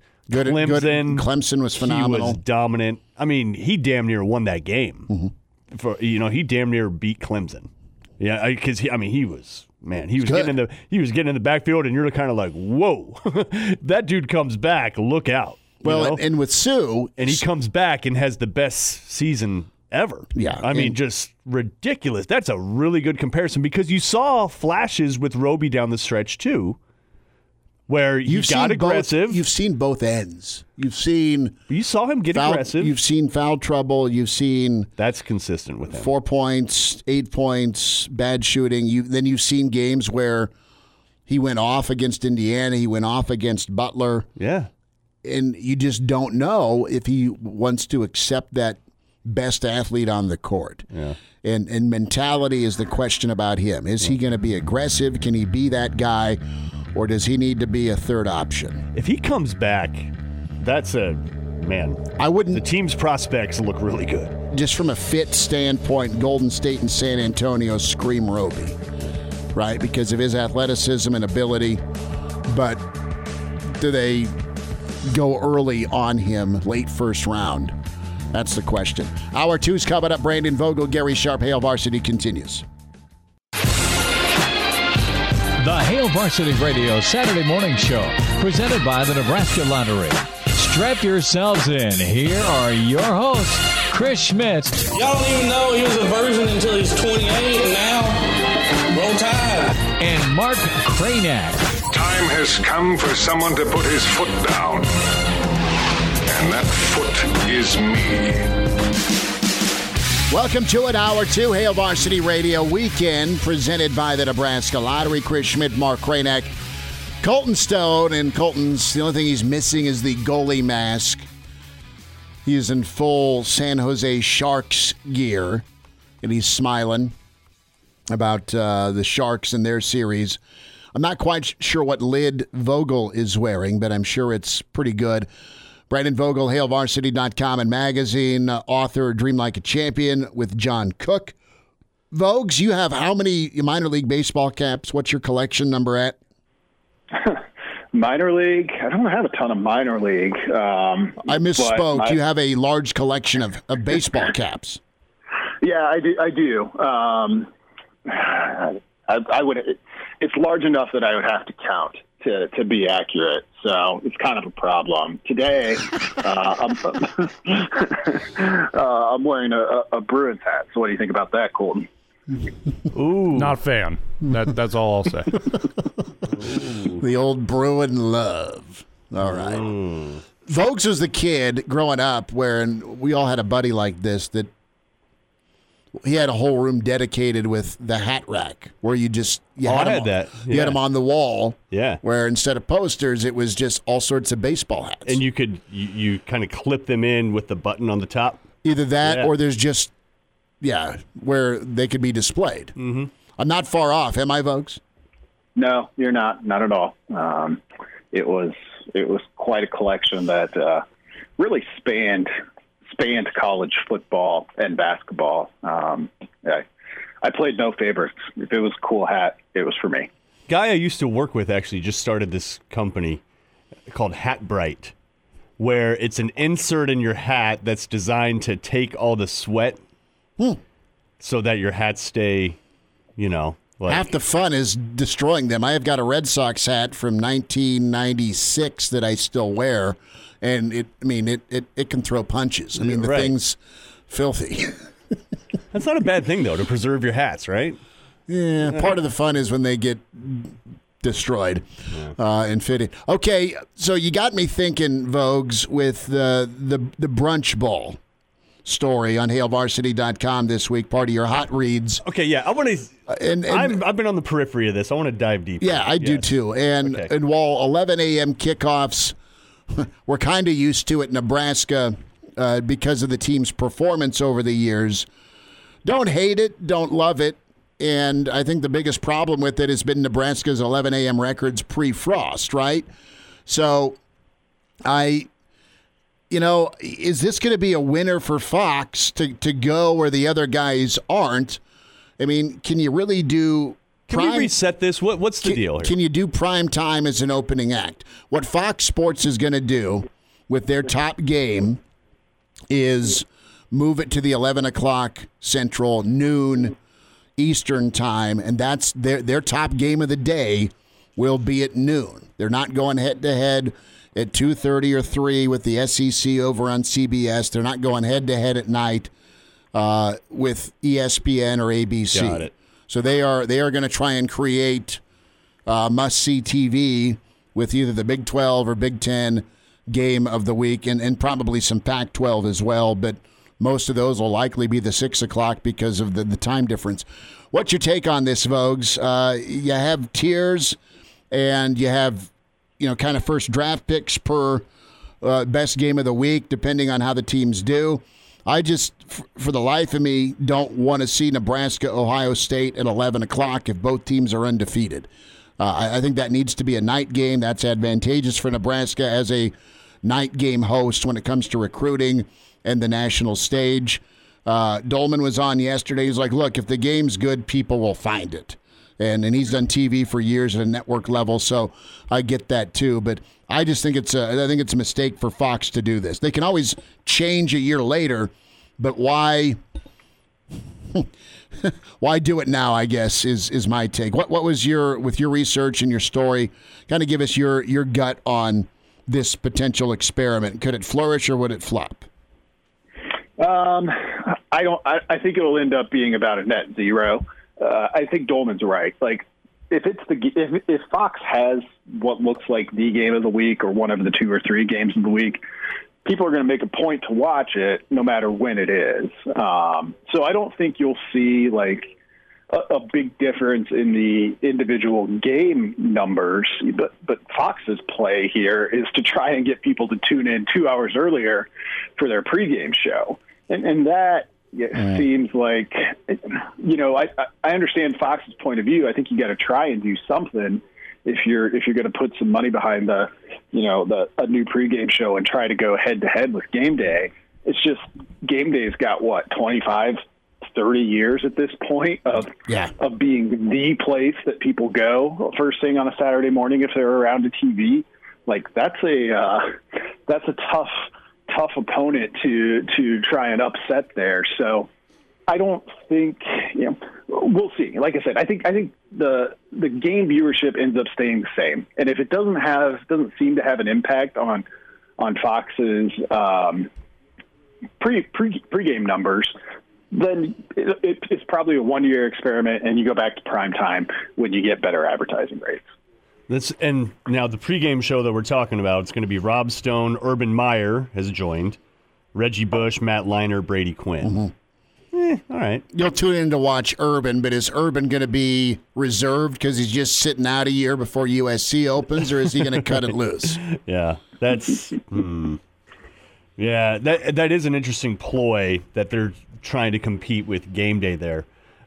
Clemson was phenomenal. He was dominant. I mean, he damn near won that game. Mm-hmm. He damn near beat Clemson. Yeah, because he was getting in the backfield, and you're kind of like, whoa, that dude comes back. Look out. Well, and with Sue, and he comes back and has the best season ever. Yeah. I mean, just ridiculous. That's a really good comparison because you saw flashes with Roby down the stretch too, where he got aggressive. You've seen both ends. You saw him get aggressive. You've seen foul trouble. You've seen that's consistent with him. 4 points, 8 points, bad shooting. Then you've seen games where he went off against Indiana. He went off against Butler. Yeah. And you just don't know if he wants to accept that best athlete on the court. Yeah. And mentality is the question about him. Is he going to be aggressive? Can he be that guy? Or does he need to be a third option? If he comes back, that's the team's prospects look really good. Just from a fit standpoint, Golden State and San Antonio scream Roby, right? Because of his athleticism and ability. But do they go early on him, late first round? That's the question. Hour 2's coming up. Brandon Vogel, Gary Sharp, Hail Varsity continues. The Hail Varsity Radio Saturday Morning Show, presented by the Nebraska Lottery. Strap yourselves in. Here are your hosts, Chris Schmidt. Y'all don't even know he was a virgin until he's 28, and now roll tide. And Mark Cranack. Time has come for someone to put his foot down. And that foot is me. Welcome to it, Hour 2, Hail Varsity Radio Weekend, presented by the Nebraska Lottery. Chris Schmidt, Mark Cranack, Colton Stone, and Colton's, the only thing he's missing is the goalie mask. He is in full San Jose Sharks gear, and he's smiling about the Sharks and their series. I'm not quite sure what lid Vogel is wearing, but I'm sure it's pretty good. Brandon Vogel, HailVarsity.com and magazine, author, Dream Like a Champion with John Cook. Vogues, you have how many minor league baseball caps? What's your collection number at? Minor league? I don't have a ton of minor league. I misspoke. You have a large collection of baseball caps. Yeah, I do. I would. It's large enough that I would have to count to be accurate. So it's kind of a problem. Today, I'm wearing a Bruins hat. So what do you think about that, Colton? Ooh, not a fan. That's all I'll say. The old Bruin love. All right. Vogues was the kid growing up where we all had a buddy like this that he had a whole room dedicated with the hat rack where you had them on the wall. Yeah. Where instead of posters, it was just all sorts of baseball hats. And you could you kind of clip them in with the button on the top. Either that or there's just where they could be displayed. Mm-hmm. I'm not far off, am I, Vogues? No, you're not at all. It was quite a collection that really spanned college football and basketball. I played no favorites. If it was a cool hat, it was for me. Guy I used to work with actually just started this company called Hat Bright, where it's an insert in your hat that's designed to take all the sweat so that your hats stay, half the fun is destroying them. I have got a Red Sox hat from 1996 that I still wear, and it can throw punches. I mean, the thing's filthy. That's not a bad thing, though, to preserve your hats, right? Yeah, part of the fun is when they get destroyed and fitted. Okay, so you got me thinking, Vogues, with the brunch bowl story on HailVarsity.com this week, part of your hot reads. Okay, yeah, I want to. I've been on the periphery of this. I want to dive deeper. Yeah, I do too. And while 11 a.m. kickoffs, we're kind of used to it in Nebraska because of the team's performance over the years. Don't hate it, don't love it. And I think the biggest problem with it has been Nebraska's 11 a.m. records pre-Frost, right? So is this going to be a winner for Fox to go where the other guys aren't? I mean, can you really do Can we reset this? What's the deal here? Can you do prime time as an opening act? What Fox Sports is going to do with their top game is move it to the 11 o'clock Central, noon Eastern time, and that's their top game of the day will be at noon. They're not going head-to-head at 2:30 or 3 with the SEC over on CBS. They're not going head-to-head at night with ESPN or ABC. Got it. So they are going to try and create must-see TV with either the Big 12 or Big 10 game of the week and probably some Pac-12 as well, but most of those will likely be the 6 o'clock because of the time difference. What's your take on this, Vogues? You have tiers and you have kind of first draft picks per best game of the week, depending on how the teams do. I just, for the life of me, don't want to see Nebraska, Ohio State at 11 o'clock if both teams are undefeated. I think that needs to be a night game. That's advantageous for Nebraska as a night game host when it comes to recruiting and the national stage. Dolman was on yesterday. He's like, look, if the game's good, people will find it. And he's done TV for years at a network level, so I get that too. But I just think it's a mistake for Fox to do this. They can always change a year later, but why do it now, I guess, is my take. What was with your research and your story, kind of give us your gut on this potential experiment. Could it flourish or would it flop? I think it will end up being about a net zero. I think Dolman's right. Like, if Fox has what looks like the game of the week or one of the 2 or 3 games of the week, people are going to make a point to watch it no matter when it is. So I don't think you'll see like a big difference in the individual game numbers. But Fox's play here is to try and get people to tune in 2 hours earlier for their pregame show, and that. It seems like, I understand Fox's point of view. I think you got to try and do something if you're going to put some money behind a new pregame show and try to go head to head with Game Day. It's just Game Day's got 25, 30 years at this point of being the place that people go first thing on a Saturday morning if they're around a TV. Like that's a tough opponent to try and upset there. So I don't think, we'll see. Like I said, I think the game viewership ends up staying the same. And if it doesn't seem to have an impact on Fox's pregame numbers, then it's probably a 1-year experiment and you go back to prime time when you get better advertising rates. And now the pregame show that we're talking about, it's going to be Rob Stone, Urban Meyer has joined, Reggie Bush, Matt Leinart, Brady Quinn. Mm-hmm. All right. You'll tune in to watch Urban, but is Urban going to be reserved because he's just sitting out a year before USC opens, or is he going to cut it loose? Yeah, that's yeah. That is an interesting ploy that they're trying to compete with game day there.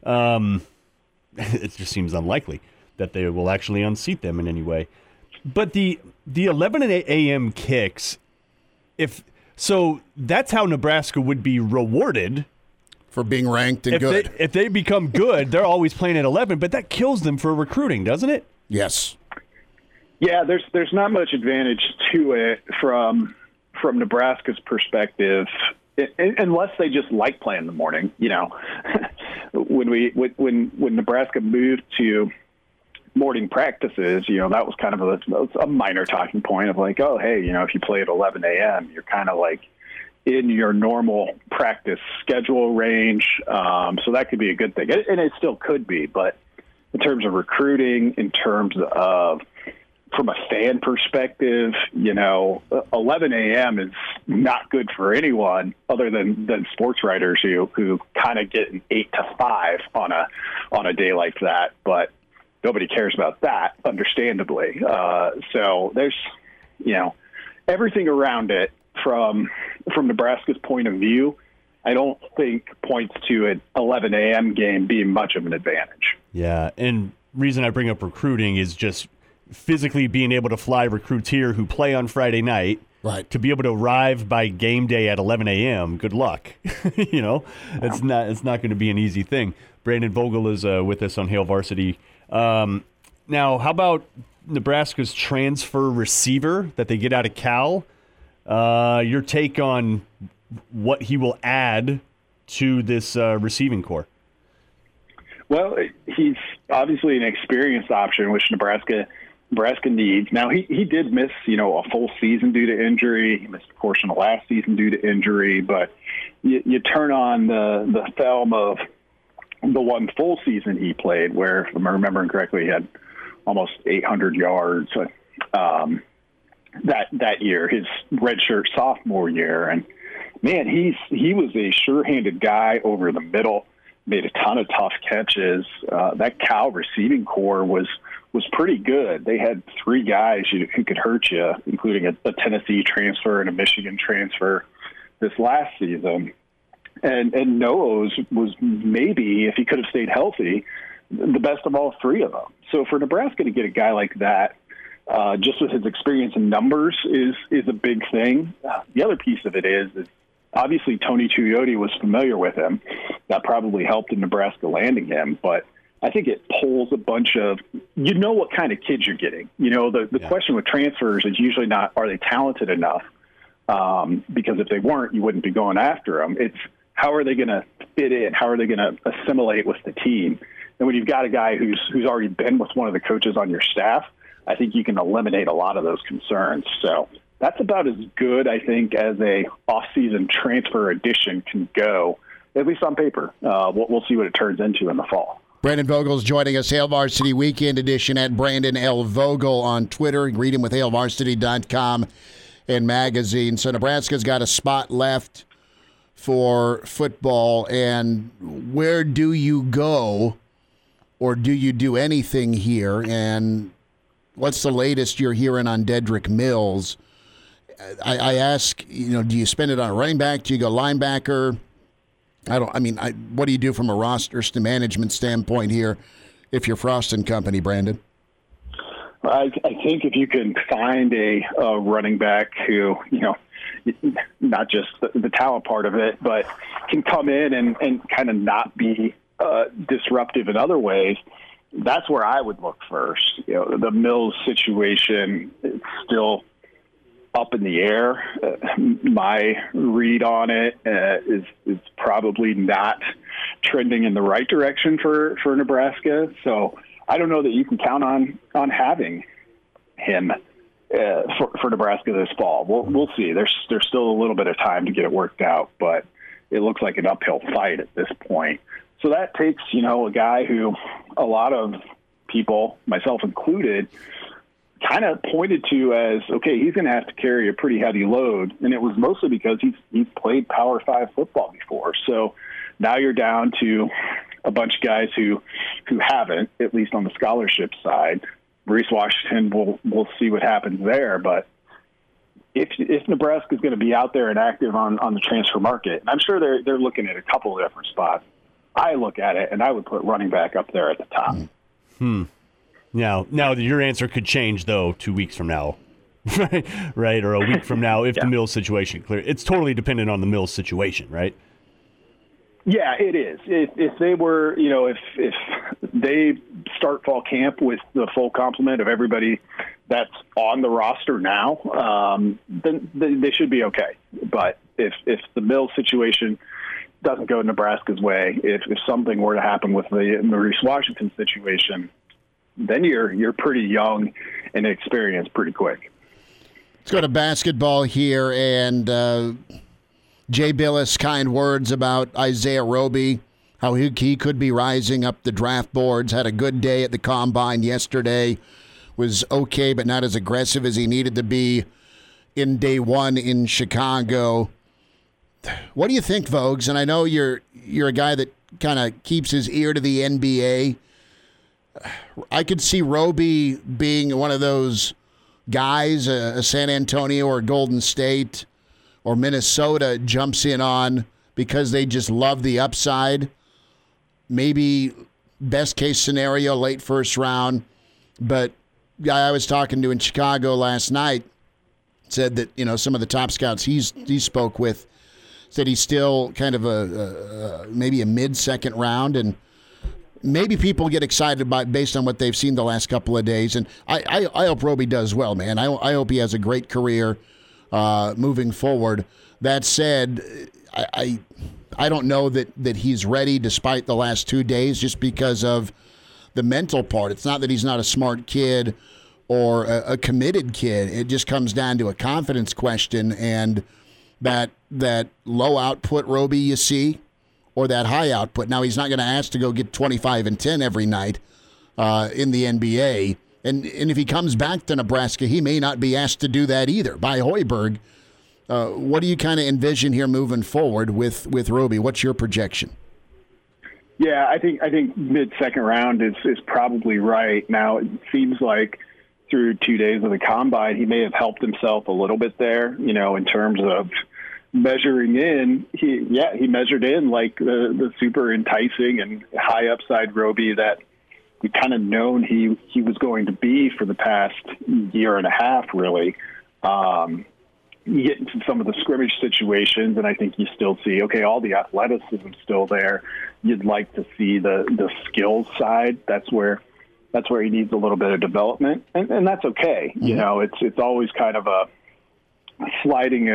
It just seems unlikely that they will actually unseat them in any way. But the 11 a.m. kicks, so that's how Nebraska would be rewarded for being ranked and good. If they become good, they're always playing at 11, but that kills them for recruiting, doesn't it? Yes. Yeah, there's not much advantage to it from Nebraska's perspective, unless they just like playing in the morning. You know, when Nebraska moved to morning practices, you know, that was kind of a minor talking point of like, oh, hey, you know, if you play at 11 a.m., you're kind of like in your normal practice schedule range. So that could be a good thing. And it still could be. But in terms of recruiting, in terms of from a fan perspective, you know, 11 a.m. is not good for anyone other than sports writers who kind of get an 8 to 5 on a day like that. But nobody cares about that, understandably. So there's, you know, everything around it from Nebraska's point of view, I don't think points to an 11 a.m. game being much of an advantage. Yeah, and reason I bring up recruiting is just physically being able to fly recruits here who play on Friday night, right, to be able to arrive by game day at 11 a.m. Good luck. You know, it's not going to be an easy thing. Brandon Vogel is with us on Hail Varsity. Now, how about Nebraska's transfer receiver that they get out of Cal? Your take on what he will add to this receiving corps? Well, he's obviously an experienced option, which Nebraska needs. Now, he did miss, you know, a full season due to injury. He missed a portion of last season due to injury. But you turn on the film of the one full season he played, where, if I'm remembering correctly, he had almost 800 yards that year, his redshirt sophomore year. And, man, he was a sure-handed guy over the middle, made a ton of tough catches. That Cal receiving corps was pretty good. They had 3 guys who could hurt you, including a Tennessee transfer and a Michigan transfer this last season. And Noah was maybe, if he could have stayed healthy, the best of all 3 of them. So for Nebraska to get a guy like that, just with his experience in numbers, is a big thing. The other piece of it is obviously Tony Tuioti was familiar with him. That probably helped in Nebraska landing him. But I think it pulls a bunch of, you know, what kind of kids you're getting. You know, the question with transfers is usually not, are they talented enough? Because if they weren't, you wouldn't be going after them. It's, how are they going to fit in? How are they going to assimilate with the team? And when you've got a guy who's already been with one of the coaches on your staff, I think you can eliminate a lot of those concerns. So that's about as good, I think, as a off-season transfer addition can go, at least on paper. We'll see what it turns into in the fall. Brandon Vogel's joining us, Hail Varsity Weekend Edition at Brandon L. Vogel on Twitter. Read him with HailVarsity.com and magazine. So Nebraska's got a spot left for football, and where do you go, or do you do anything here? And what's the latest you're hearing on Dedrick Mills? I ask, you know, do you spend it on a running back? Do you go linebacker? What do you do from a roster management standpoint here if you're Frost and Company, Brandon? I think if you can find a running back who, you know, not just the talent part of it, but can come in and kind of not be disruptive in other ways, that's where I would look first. You know, the Mills situation is still up in the air. My read on it is probably not trending in the right direction for Nebraska. So I don't know that you can count on having him for Nebraska this fall. We'll see. There's still a little bit of time to get it worked out, but it looks like an uphill fight at this point. So that takes, you know, a guy who a lot of people, myself included, kind of pointed to as, okay, he's going to have to carry a pretty heavy load. And it was mostly because he's played Power 5 football before. So Now you're down to a bunch of guys who haven't, at least on the scholarship side. Reese Washington, we'll see what happens there. But if Nebraska is going to be out there and active on the transfer market, and I'm sure they're looking at a couple of different spots, I look at it and I would put running back up there at the top. Now your answer could change though 2 weeks from now, right? Or a week from now if the Mills situation clear. It's totally dependent on the Mills situation, right? Yeah, it is. If they were, if they start fall camp with the full complement of everybody that's on the roster now, then they should be okay. But if the Mills situation doesn't go Nebraska's way, if something were to happen with the Maurice Washington situation, then you're pretty young and inexperienced pretty quick. Let's go to basketball here, and Jay Billis, kind words about Isaiah Roby, how he could be rising up the draft boards. Had a good day at the Combine yesterday. Was okay, but not as aggressive as he needed to be in day one in Chicago. What do you think, Vogues? And I know you're a guy that kind of keeps his ear to the NBA. I could see Roby being one of those guys, a San Antonio or Golden State or Minnesota jumps in on because they just love the upside. Maybe best case scenario, late first round. But guy I was talking to in Chicago last night said that, some of the top scouts he spoke with said he's still kind of maybe a mid-second round, and maybe people get excited about based on what they've seen the last couple of days. And I hope Roby does well, man. I hope he has a great career moving forward. That said, I don't know that he's ready despite the last 2 days just because of the mental part. It's not that he's not a smart kid or a committed kid. It just comes down to a confidence question, and that low output Roby you see or that high output. Now, he's not going to ask to go get 25 and 10 every night in the NBA. And if he comes back to Nebraska, he may not be asked to do that either by Hoiberg. What do you kind of envision here moving forward with Roby? What's your projection? Yeah, I think mid-second round is probably right. Now, it seems like through 2 days of the Combine, he may have helped himself a little bit there, in terms of measuring in. He measured in like the super enticing and high upside Roby that we kind of known he was going to be for the past year and a half, really. You get into some of the scrimmage situations, and I think you still see, okay, all the athleticism still there. You'd like to see the skills side. That's where he needs a little bit of development, and that's okay. Mm-hmm. It's always kind of a sliding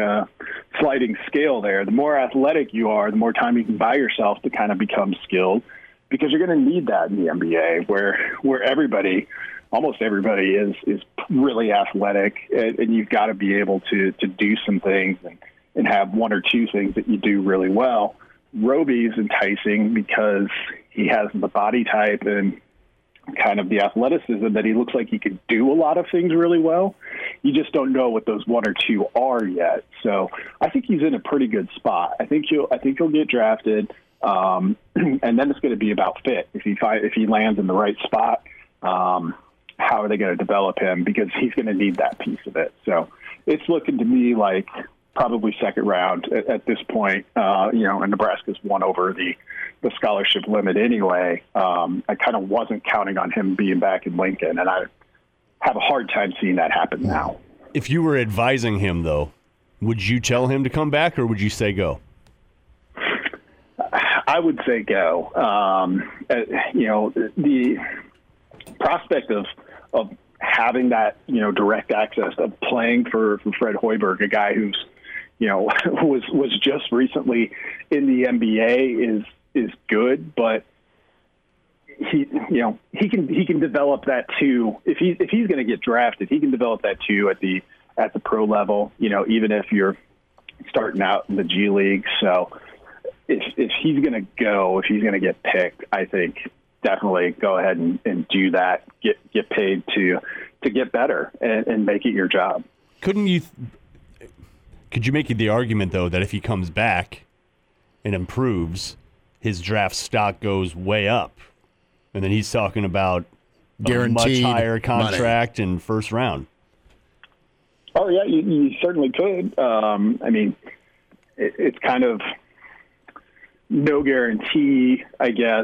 scale there. The more athletic you are, the more time you can buy yourself to kind of become skilled, because you're going to need that in the NBA, where almost everybody is really athletic, and you've got to be able to do some things and have one or two things that you do really well. Roby's enticing because he has the body type and kind of the athleticism that he looks like he could do a lot of things really well. You just don't know what those one or two are yet. So I think he's in a pretty good spot. I think he'll get drafted, and then it's going to be about fit. If he lands in the right spot, how are they going to develop him? Because he's going to need that piece of it. So it's looking to me like probably second round at this point. And Nebraska's won over the scholarship limit anyway. I kind of wasn't counting on him being back in Lincoln, and I have a hard time seeing that happen now. If you were advising him, though, would you tell him to come back, or would you say go? I would say go. The prospect of having that, direct access of playing for Fred Hoiberg, a guy who's, was just recently in the NBA is good, but he can develop that too. If he's going to get drafted, he can develop that too at the pro level, even if you're starting out in the G League. So if he's going to get picked, I think definitely go ahead and do that. Get paid to get better and make it your job. Could you make the argument though that if he comes back and improves, his draft stock goes way up. And then he's talking about guaranteed a much higher contract money. and first round. Oh, yeah, you certainly could. I mean, it's kind of no guarantee, I guess,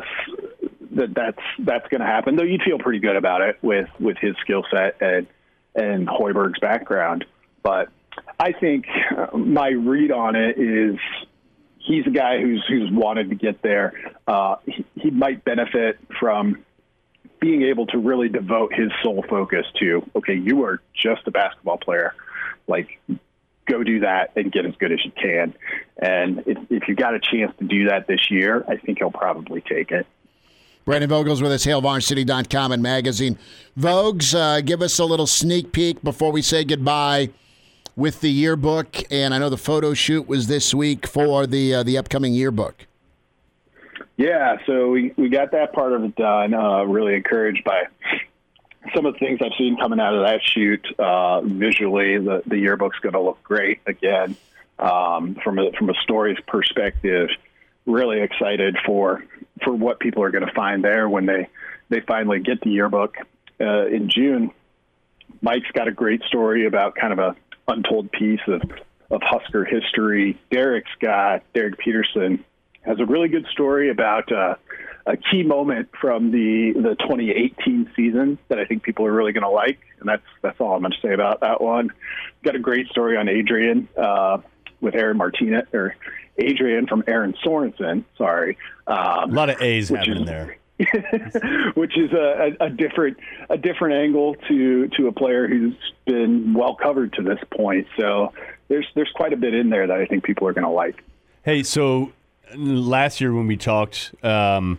that's going to happen. Though you'd feel pretty good about it with his skill set and Hoiberg's background. But I think my read on it is he's a guy who's wanted to get there. He might benefit from being able to really devote his sole focus to, okay, you are just a basketball player. Like, go do that and get as good as you can. And if you got a chance to do that this year, I think he'll probably take it. Brandon Vogel's with us, HailVarsity.com and magazine. Vogues, give us a little sneak peek before we say goodbye with the yearbook. And I know the photo shoot was this week for the upcoming yearbook. Yeah, so we got that part of it done. Really encouraged by some of the things I've seen coming out of that shoot. Visually, the yearbook's going to look great again. From a stories perspective, really excited for what people are going to find there when they finally get the yearbook in June. Mike's got a great story about kind of a untold piece of Husker history. Derek Peterson has a really good story about a key moment from the 2018 season that I think people are really going to like, and that's all I'm going to say about that one. Got a great story on Adrian with Aaron Martinez, or Adrian from Aaron Sorensen. Sorry, a lot of A's happening there. Which is a different angle to a player who's been well covered to this point. So there's quite a bit in there that I think people are going to like. Hey, so last year when we talked, Tyron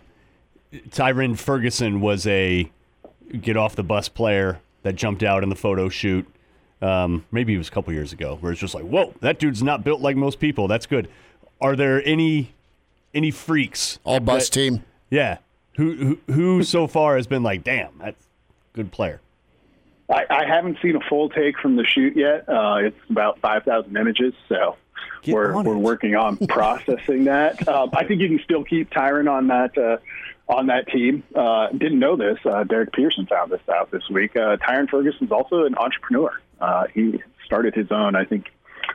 Ferguson was a get off the bus player that jumped out in the photo shoot. Maybe it was a couple years ago, where it's just like, whoa, that dude's not built like most people. That's good. Are there any freaks? All bus team. Yeah. Who so far has been like, damn, that's a good player? I haven't seen a full take from the shoot yet. It's about 5,000 images, so we're working on processing that. I think you can still keep Tyron on that team. Didn't know this. Derek Pearson found this out this week. Tyron Ferguson's also an entrepreneur. He started his own, I think,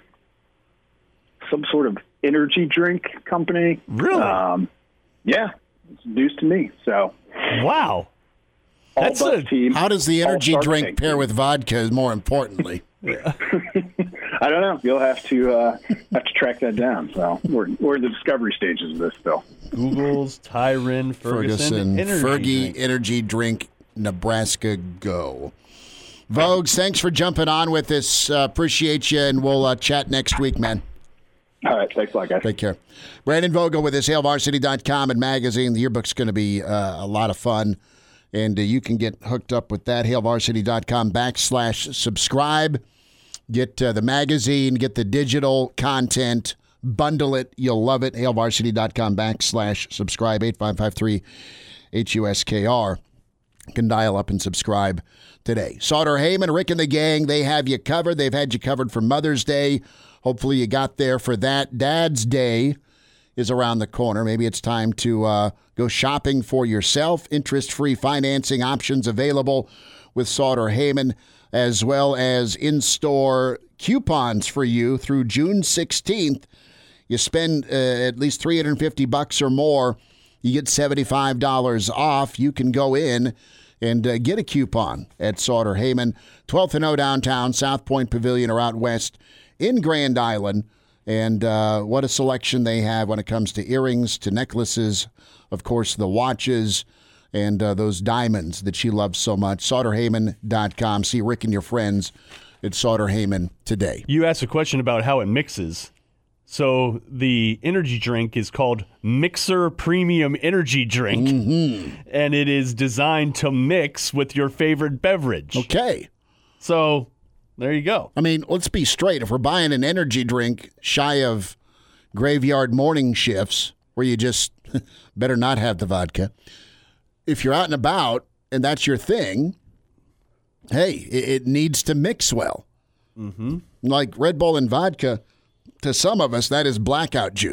some sort of energy drink company. Really? Yeah, it's news to me. So, wow. That's team. How does the energy drink pair with vodka? More importantly, I don't know. You'll have to track that down. So we're in the discovery stages of this still. Google's Tyron Ferguson Fergie energy drink. Nebraska go. Vogues, thanks for jumping on with us. Appreciate you, and we'll chat next week, man. All right, thanks a lot, guys. Take care. Brandon Vogel with us, HailVarsity.com and magazine. The yearbook's going to be a lot of fun. And you can get hooked up with that, HailVarsity.com/subscribe. Get the magazine, get the digital content, bundle it. You'll love it. HailVarsity.com/subscribe, 8553-HUSKR. You can dial up and subscribe today. Sauter Heyman, Rick and the gang, they have you covered. They've had you covered for Mother's Day. Hopefully you got there for that. Dad's Day is around the corner. Maybe it's time to go shopping for yourself. Interest-free financing options available with Sauter Heyman, as well as in-store coupons for you through June 16th. You spend at least $350 or more, you get $75 off. You can go in and get a coupon at Sauter Heyman, 12th and O downtown, South Point Pavilion, or out west in Grand Island. And what a selection they have when it comes to earrings, to necklaces, of course, the watches, and those diamonds that she loves so much. SauterHeyman.com. See Rick and your friends at Sauter Heyman today. You asked a question about how it mixes. So the energy drink is called Mixer Premium Energy Drink, and it is designed to mix with your favorite beverage. Okay. So there you go. I mean, let's be straight. If we're buying an energy drink shy of graveyard morning shifts, where you just better not have the vodka, if you're out and about and that's your thing, hey, it needs to mix well. Mm-hmm. Like Red Bull and vodka, to some of us, that is blackout juice.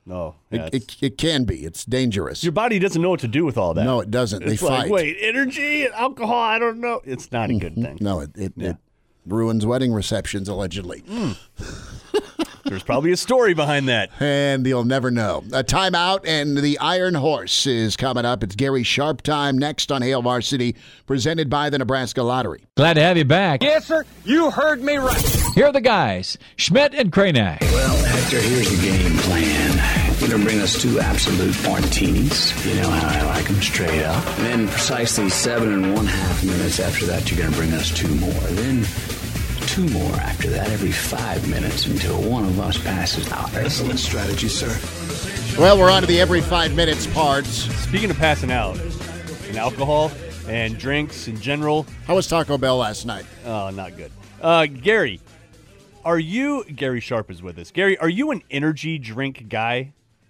No, it can be. It's dangerous. Your body doesn't know what to do with all that. No, it doesn't. It's they fight. Wait, energy and alcohol, I don't know. It's not a good thing. No, it ruins wedding receptions, allegedly. There's probably a story behind that. And you'll never know. A timeout, and the Iron Horse is coming up. It's Gary Sharp time next on Hail Varsity, presented by the Nebraska Lottery. Glad to have you back. Yes, sir. You heard me right. Here are the guys, Schmidt and Kranak. Well, Hector, here's the game plan. You're going to bring us 2 absolute martinis. You know how I like them, straight up. And then precisely 7.5 minutes after that, you're going to bring us 2 more. Then 2 more after that every 5 minutes until one of us passes out. Excellent strategy, sir. Well, we're on to the every 5 minutes parts. Speaking of passing out, and alcohol and drinks in general. How was Taco Bell last night? Oh, not good. Gary, Gary Sharp is with us. Gary, are you an energy drink guy?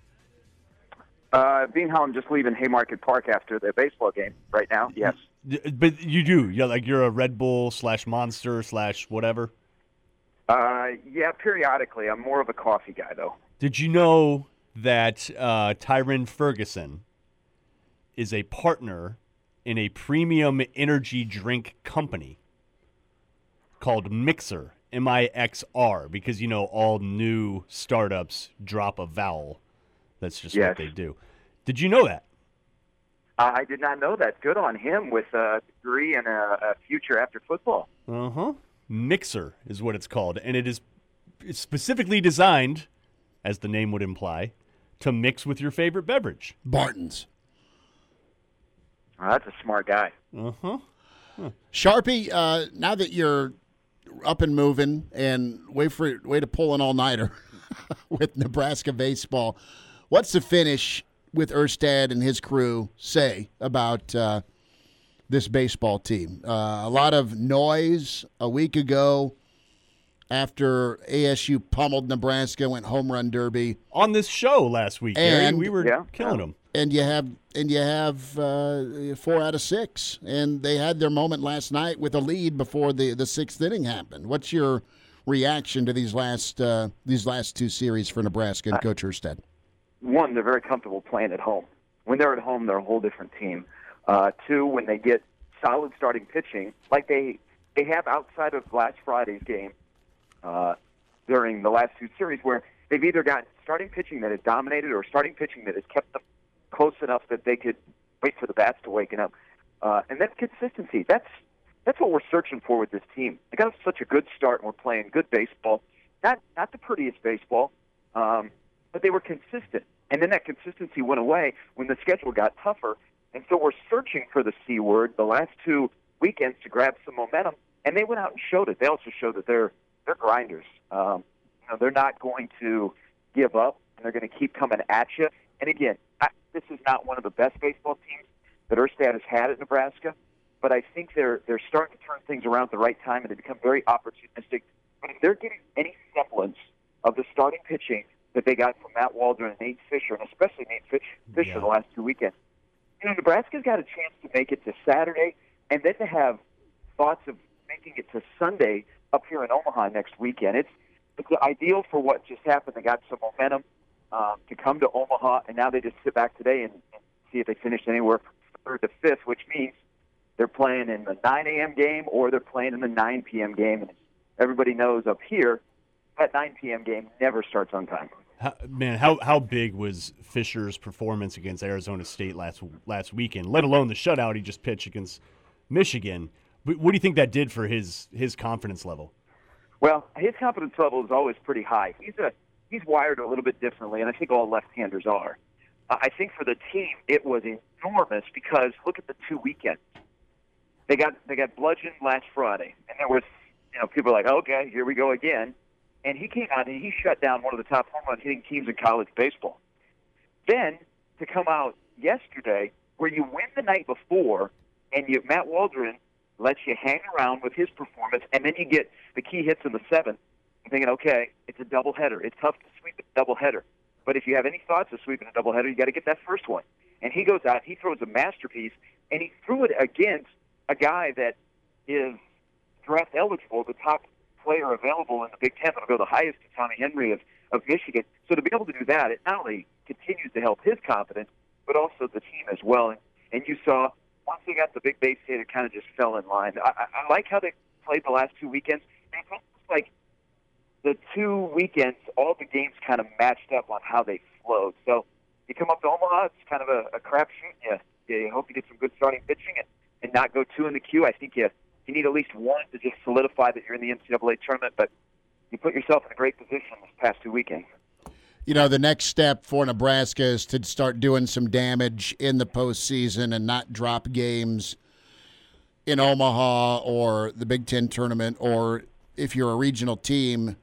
Being how I'm just leaving Haymarket Park after the baseball game right now, yes. But you do. You're a Red Bull / Monster / whatever? Yeah, periodically. I'm more of a coffee guy, though. Did you know that Tyron Ferguson is a partner in a premium energy drink company called Mixer, M-I-X-R, because, all new startups drop a vowel. That's just what they do. Did you know that? I did not know that. Good on him with a degree and a future after football. Uh-huh. Mixer is what it's called, and it's specifically designed, as the name would imply, to mix with your favorite beverage. Barton's. Oh, that's a smart guy. Uh-huh. Huh. Sharpie, now that you're up and moving and way to pull an all-nighter with Nebraska baseball, what's the finish with Erstad and his crew say about this baseball team? A lot of noise a week ago after ASU pummeled Nebraska, went home run derby. On this show last week, Gary, we were killing them. And you have 4 out of 6, and they had their moment last night with a lead before the 6th inning happened. What's your reaction to these last 2 series for Nebraska and Coach Erstad? One, they're very comfortable playing at home. When they're at home, they're a whole different team. 2, when they get solid starting pitching, like they have outside of last Friday's game during the last 2 series, where they've either got starting pitching that has dominated or starting pitching that has kept them close enough that they could wait for the bats to waken up. And that's consistency. That's what we're searching for with this team. They got such a good start, and we're playing good baseball. Not the prettiest baseball, but they were consistent. And then that consistency went away when the schedule got tougher. And so we're searching for the C word the last 2 weekends to grab some momentum. And they went out and showed it. They also showed that they're grinders. They're not going to give up, and they're going to keep coming at you. And again, this is not one of the best baseball teams that Erstad has had at Nebraska, but I think they're starting to turn things around at the right time, and they become very opportunistic. But if they're getting any semblance of the starting pitching that they got from Matt Waldron and Nate Fisher, and especially Nate Fisher the last 2 weekends, Nebraska's got a chance to make it to Saturday, and then to have thoughts of making it to Sunday up here in Omaha next weekend. It's ideal for what just happened. They got some momentum to come to Omaha, and now they just sit back today and see if they finish anywhere from 3rd to 5th, which means they're playing in the 9 a.m. game or they're playing in the 9 p.m. game. And everybody knows up here that 9 p.m. game never starts on time. How big was Fisher's performance against Arizona State last weekend, let alone the shutout he just pitched against Michigan? What do you think that did for his confidence level? Well, his confidence level is always pretty high. He's wired a little bit differently, and I think all left-handers are. I think for the team, it was enormous because look at the 2 weekends. They got bludgeoned last Friday, and there was people were like, okay, here we go again. And he came out and he shut down one of the top home run hitting teams in college baseball. Then to come out yesterday where you win the night before and Matt Waldron lets you hang around with his performance, and then you get the key hits in the 7th, I'm thinking, okay, it's a doubleheader. It's tough to sweep a doubleheader. But if you have any thoughts of sweeping a doubleheader, you got to get that first one. And he goes out, he throws a masterpiece, and he threw it against a guy that is draft eligible, the top player available in the Big Ten. It'll go the highest to Tommy Henry of of Michigan. So to be able to do that, it not only continues to help his confidence, but also the team as well. And you saw, once they got the big base hit, it kind of just fell in line. I like how they played the last 2 weekends. It's almost like the 2 weekends, all the games kind of matched up on how they flowed. So you come up to Omaha, it's kind of a crapshoot. You hope you get some good starting pitching and not go 2 in the queue. I think you need at least 1 to just solidify that you're in the NCAA tournament, but you put yourself in a great position this past 2 weekends. The next step for Nebraska is to start doing some damage in the postseason and not drop games in Omaha or the Big Ten tournament, or if you're a regional team,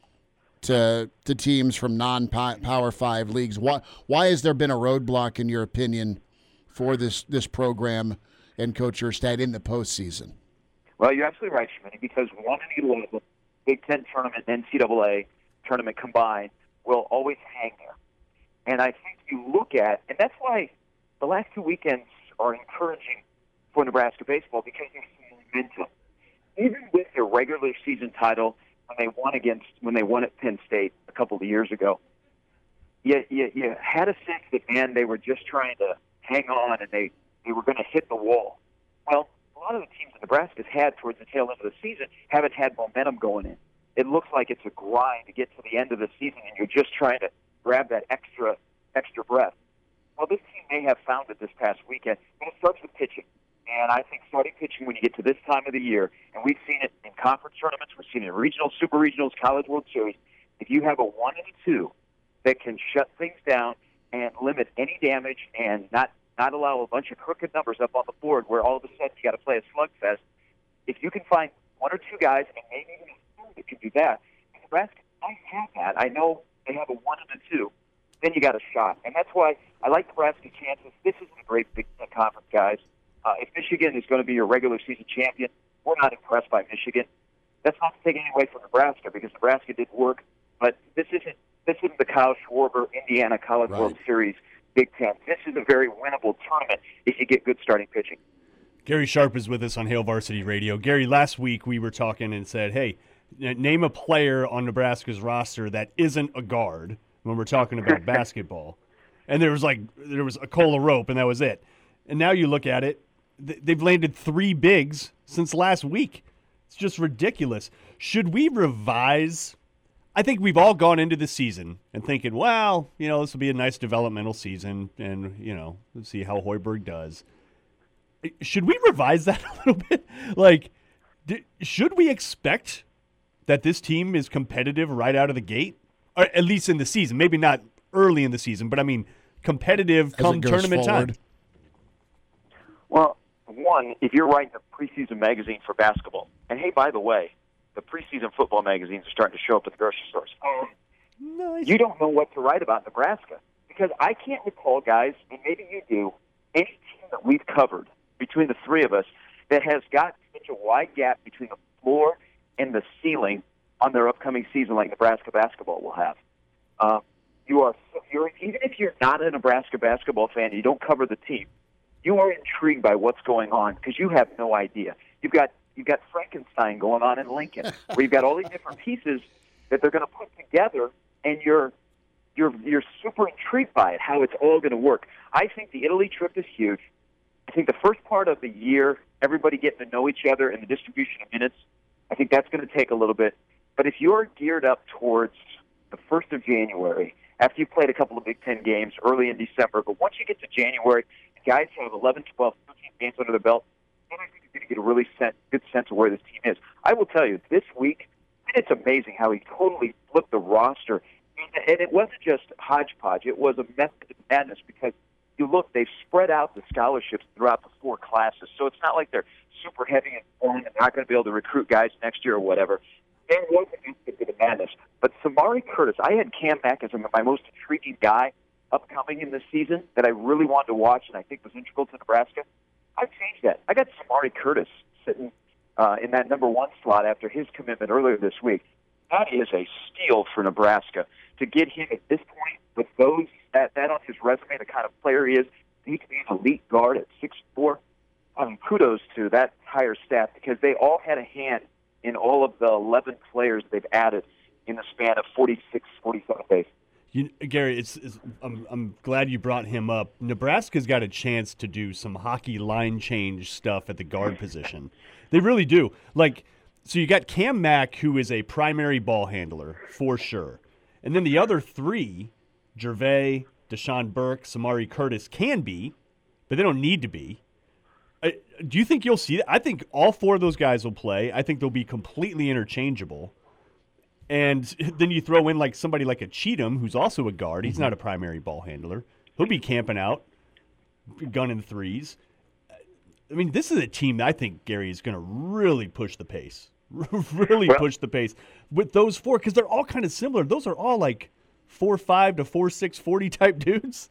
to teams from non-Power 5 leagues. Why has there been a roadblock, in your opinion, for this program and Coach Erstad in the postseason? Well, you're absolutely right, Schmidt, because 1-11, Big Ten tournament and NCAA tournament combined will always hang there. And I think you look at, and that's why the last 2 weekends are encouraging for Nebraska baseball, because there's some momentum. Even with their regular season title, when they won at Penn State a couple of years ago, you had a sense that, man, they were just trying to hang on and they were going to hit the wall. Well, a lot of the teams that Nebraska's had towards the tail end of the season haven't had momentum going in. It looks like it's a grind to get to the end of the season, and you're just trying to grab that extra breath. Well, this team may have found it this past weekend, but it starts with pitching. And I think starting pitching when you get to this time of the year, and we've seen it in conference tournaments, we've seen it in regionals, super regionals, College World Series, if you have a 1 and a 2 that can shut things down and limit any damage and not allow a bunch of crooked numbers up on the board where all of a sudden you got to play a slugfest, if you can find 1 or 2 guys, and maybe even a third that can do that, Nebraska might have that. I know they have a 1 and a 2. Then you got a shot. And that's why I like Nebraska's chances. This isn't a great Big Ten conference, guys. If Michigan is going to be your regular season champion, we're not impressed by Michigan. That's not to take anything away from Nebraska, because Nebraska did work, but this isn't the Kyle Schwarber Indiana College World Series Big Ten. This is a very winnable tournament if you get good starting pitching. Gary Sharp is with us on Hail Varsity Radio. Gary, last week we were talking and said, hey, name a player on Nebraska's roster that isn't a guard when we're talking about basketball. And there was a Cola Rope, and that was it. And now you look at it, they've landed 3 bigs since last week. It's just ridiculous. Should we revise? I think we've all gone into the season and thinking, well, this will be a nice developmental season, and, let's see how Hoiberg does. Should we revise that a little bit? Should we expect that this team is competitive right out of the gate? Or at least in the season. Maybe not early in the season, but, competitive come tournament time. Well, one, if you're writing a preseason magazine for basketball, and hey, by the way, the preseason football magazines are starting to show up at the grocery stores. Nice. You don't know what to write about Nebraska, because I can't recall, guys, and maybe you do, any team that we've covered between the 3 of us that has got such a wide gap between the floor and the ceiling on their upcoming season like Nebraska basketball will have. You're even if you're not a Nebraska basketball fan and you don't cover the team, you are intrigued by what's going on because you have no idea. You've got Frankenstein going on in Lincoln, where you've got all these different pieces that they're going to put together, and you're super intrigued by it, how it's all going to work. I think the Italy trip is huge. I think the first part of the year, everybody getting to know each other and the distribution of minutes, I think that's going to take a little bit. But if you're geared up towards the 1st of January, after you've played a couple of Big Ten games early in December, but once you get to January, guys have 11, 12, 13 games under their belt, then I think you're going to get a really good sense of where this team is. I will tell you, this week, it's amazing how he totally flipped the roster. And it wasn't just hodgepodge. It was a method of madness, because you look, they've spread out the scholarships throughout the 4 classes. So it's not like they're super heavy and foreign and not going to be able to recruit guys next year or whatever. There was a method of madness. But Samari Curtis, I had Cam Mack as my most intriguing guy upcoming in this season that I really wanted to watch and I think was integral to Nebraska. I've changed that. I got Samari Curtis sitting in that number 1 slot after his commitment earlier this week. That is a steal for Nebraska to get him at this point with that on his resume, the kind of player he is. He can be an elite guard at 6'4". Kudos to that entire staff, because they all had a hand in all of the 11 players they've added in the span of 46, 47 days. Gary, I'm glad you brought him up. Nebraska's got a chance to do some hockey line change stuff at the guard position. They really do. So you got Cam Mack, who is a primary ball handler for sure. And then the other three, Gervais, Deshaun Burke, Samari Curtis, can be, but they don't need to be. Do you think you'll see that? I think all four of those guys will play. I think they'll be completely interchangeable. And then you throw in somebody like a Cheatham, who's also a guard. He's not a primary ball handler. He'll be camping out, gunning threes. I mean, this is a team that I think, Gary, is going to really push the pace. Push the pace with those four, because they're all kind of similar. Those are all 4'5" to 4'6", 40 type dudes,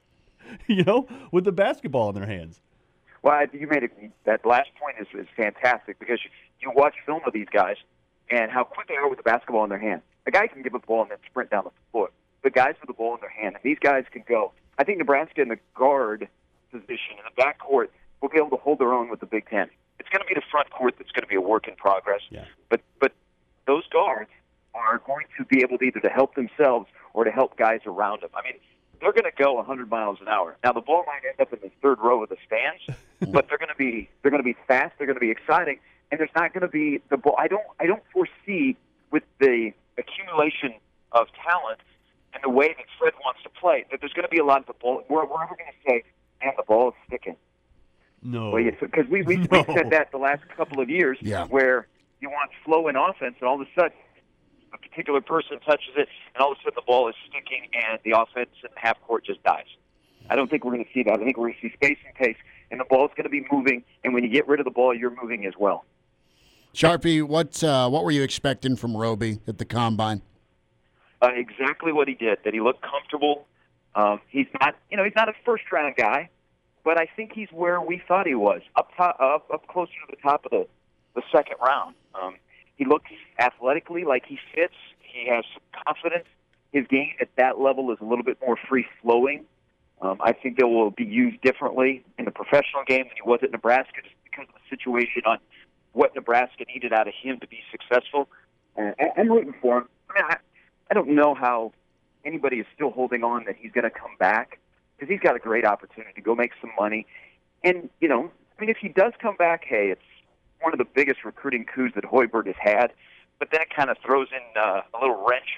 with the basketball in their hands. Well, you made that last point is fantastic, because you watch film of these guys and how quick they are with the basketball in their hand. A guy can give a ball and then sprint down the floor. The guys with the ball in their hand, and these guys can go. I think Nebraska in the guard position, in the backcourt, will be able to hold their own with the Big Ten. It's going to be the front court that's going to be a work in progress. Yeah. But those guards are going to be able to either to help themselves or to help guys around them. I mean, they're going to go 100 miles an hour. Now, the ball might end up in the third row of the stands, but they're going to be fast. They're going to be exciting, and there's not going to be the ball. I don't foresee, with the accumulation of talent and the way that Fred wants to play, that there's going to be a lot of the ball. We're ever going to say, man, the ball is sticking. No. Because we said that the last couple of years, where you want flow in offense, and all of a sudden a particular person touches it, and all of a sudden the ball is sticking, and the offense in the half court just dies. I don't think we're going to see that. I think we're going to see space and pace, and the ball is going to be moving, and when you get rid of the ball, you're moving as well. Sharpie, what were you expecting from Roby at the Combine? Exactly what he did, that he looked comfortable. He's not a first-round guy, but I think he's where we thought he was, up closer to the top of the second round. He looks athletically like he fits. He has some confidence. His game at that level is a little bit more free-flowing. I think they will be used differently in the professional game than he was at Nebraska, just because of the situation on what Nebraska needed out of him to be successful. I'm rooting for him. I mean, I don't know how anybody is still holding on that he's going to come back, because he's got a great opportunity to go make some money. And, if he does come back, hey, it's one of the biggest recruiting coups that Hoiberg has had. But then it kind of throws in a little wrench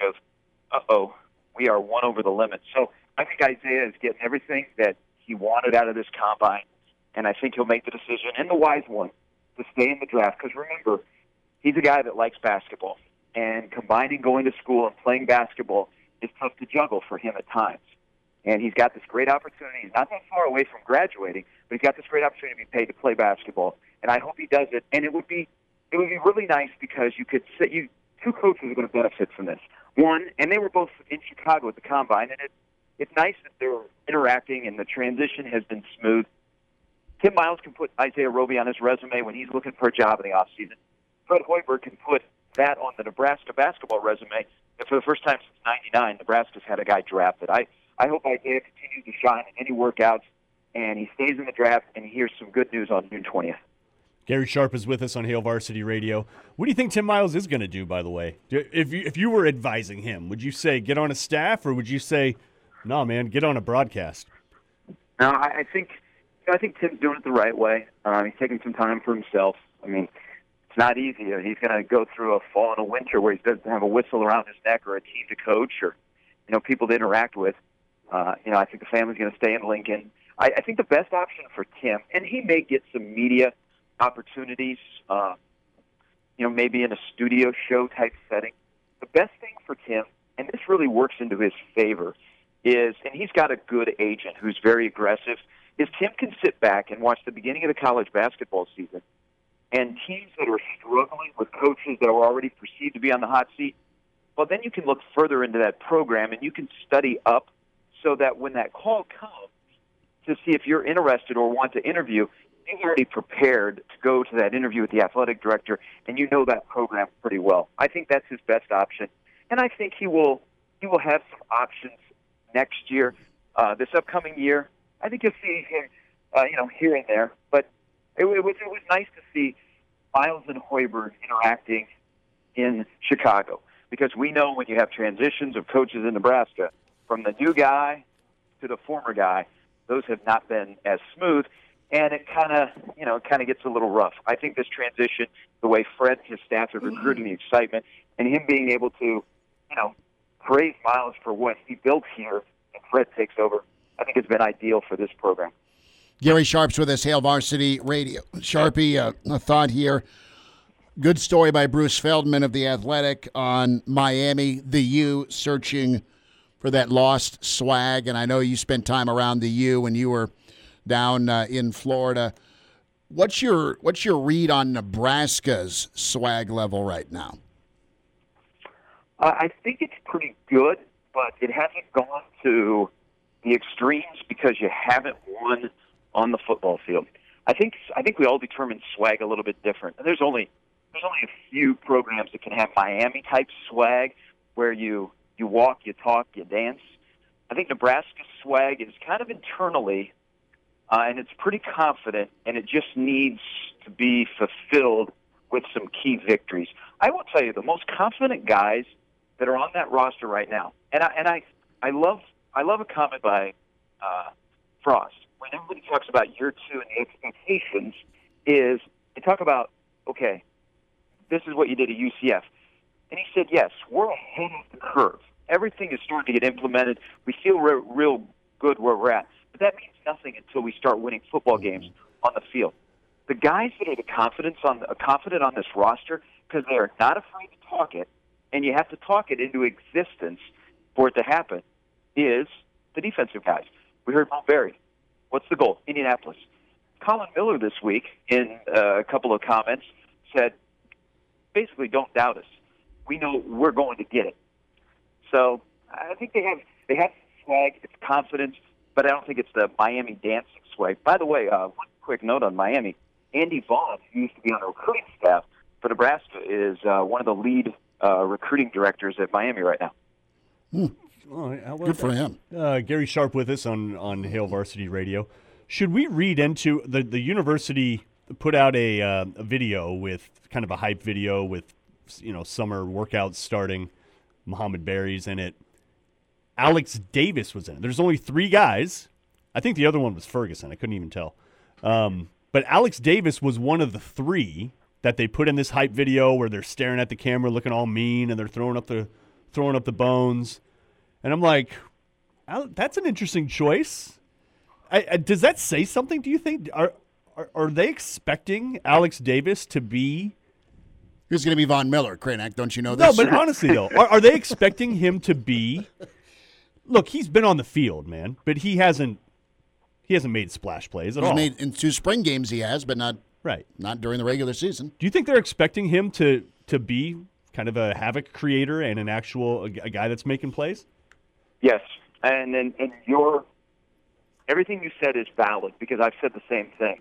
of, we are one over the limit. So I think Isaiah is getting everything that he wanted out of this Combine, and I think he'll make the decision, and the wise one, to stay in the draft. Because remember, he's a guy that likes basketball, and combining going to school and playing basketball is tough to juggle for him at times. And he's got this great opportunity. He's not that far away from graduating, but he's got this great opportunity to be paid to play basketball. And I hope he does it. And it would be really nice, because you could say two coaches are going to benefit from this. One, and they were both in Chicago at the Combine, and it's nice that they're interacting and the transition has been smooth. Tim Miles can put Isaiah Roby on his resume when he's looking for a job in the offseason. Fred Hoiberg can put that on the Nebraska basketball resume. And for the first time since '99, Nebraska's had a guy drafted. I hope Isaiah continues to shine in any workouts, and he stays in the draft, and he hears some good news on June 20th. Gary Sharp is with us on Hail Varsity Radio. What do you think Tim Miles is going to do, by the way? If you were advising him, would you say get on a staff, or would you say, no, man, get on a broadcast? No, I think Tim's doing it the right way. He's taking some time for himself. I mean, it's not easy. He's going to go through a fall and a winter where he doesn't have a whistle around his neck or a team to coach or people to interact with. I think the family's going to stay in Lincoln. I think the best option for Tim, and he may get some media opportunities, maybe in a studio show type setting. The best thing for Tim, and this really works into his favor, is, and he's got a good agent who's very aggressive, is Tim can sit back and watch the beginning of the college basketball season, and teams that are struggling with coaches that are already perceived to be on the hot seat, well, then you can look further into that program and you can study up so that when that call comes to see if you're interested or want to interview, you're already prepared to go to that interview with the athletic director, and you know that program pretty well. I think that's his best option, and I think he will have some options next year, this upcoming year. I think you'll see him, here and there. But it was nice to see Miles and Hoiberg interacting in Chicago, because we know when you have transitions of coaches in Nebraska, from the new guy to the former guy, those have not been as smooth, and it kind of gets a little rough. I think this transition, the way Fred and his staff have recruited, the excitement, and him being able to, praise Miles for what he built here, and Fred takes over, I think it's been ideal for this program. Gary Sharp's with us, Hail Varsity Radio. Sharpie, a thought here. Good story by Bruce Feldman of The Athletic on Miami, the U, searching for that lost swag. And I know you spent time around the U when you were down in Florida. What's your read on Nebraska's swag level right now? I think it's pretty good, but it hasn't gone to the extremes because you haven't won on the football field. I think we all determine swag a little bit different. And there's only a few programs that can have Miami type swag where you walk, you talk, you dance. I think Nebraska's swag is kind of internally, and it's pretty confident, and it just needs to be fulfilled with some key victories. I will tell you, the most confident guys that are on that roster right now, and I love a comment by Frost. When everybody talks about year two and the expectations, is they talk about, okay, this is what you did at UCF. And he said, yes, we're ahead of the curve. Everything is starting to get implemented. We feel real good where we're at. But that means nothing until we start winning football games on the field. The guys that are confident on this roster, because they are not afraid to talk it, and you have to talk it into existence for it to happen, is the defensive guys. We heard Mo Berry. What's the goal? Indianapolis. Colin Miller this week, in a couple of comments, said, basically, don't doubt us. We know we're going to get it. So I think they have swag, it's confidence, but I don't think it's the Miami dancing swag. By the way, one quick note on Miami. Andy Vaughn, who used to be on the recruiting staff for Nebraska, is one of the lead recruiting directors at Miami right now. Good for him. Gary Sharp with us on Hail Varsity Radio. Should we read into the university put out a video with kind of a hype video with summer workouts starting, Muhammad Berry's in it. Alex Davis was in it. There's only 3 guys. I think the other one was Ferguson. I couldn't even tell. But Alex Davis was one of the 3 that they put in this hype video where they're staring at the camera looking all mean and they're throwing up the bones. And I'm like, that's an interesting choice. Does that say something, do you think? Are they expecting Alex Davis to be... Who's going to be Von Miller, Kranak? Don't you know this? No, but honestly, though, are they expecting him to be... Look, he's been on the field, man, but he hasn't made splash plays at all. He's made in 2 spring games he has, but not during the regular season. Do you think they're expecting him to be kind of a havoc creator and an actual a guy that's making plays? Yes, and everything you said is valid because I've said the same thing.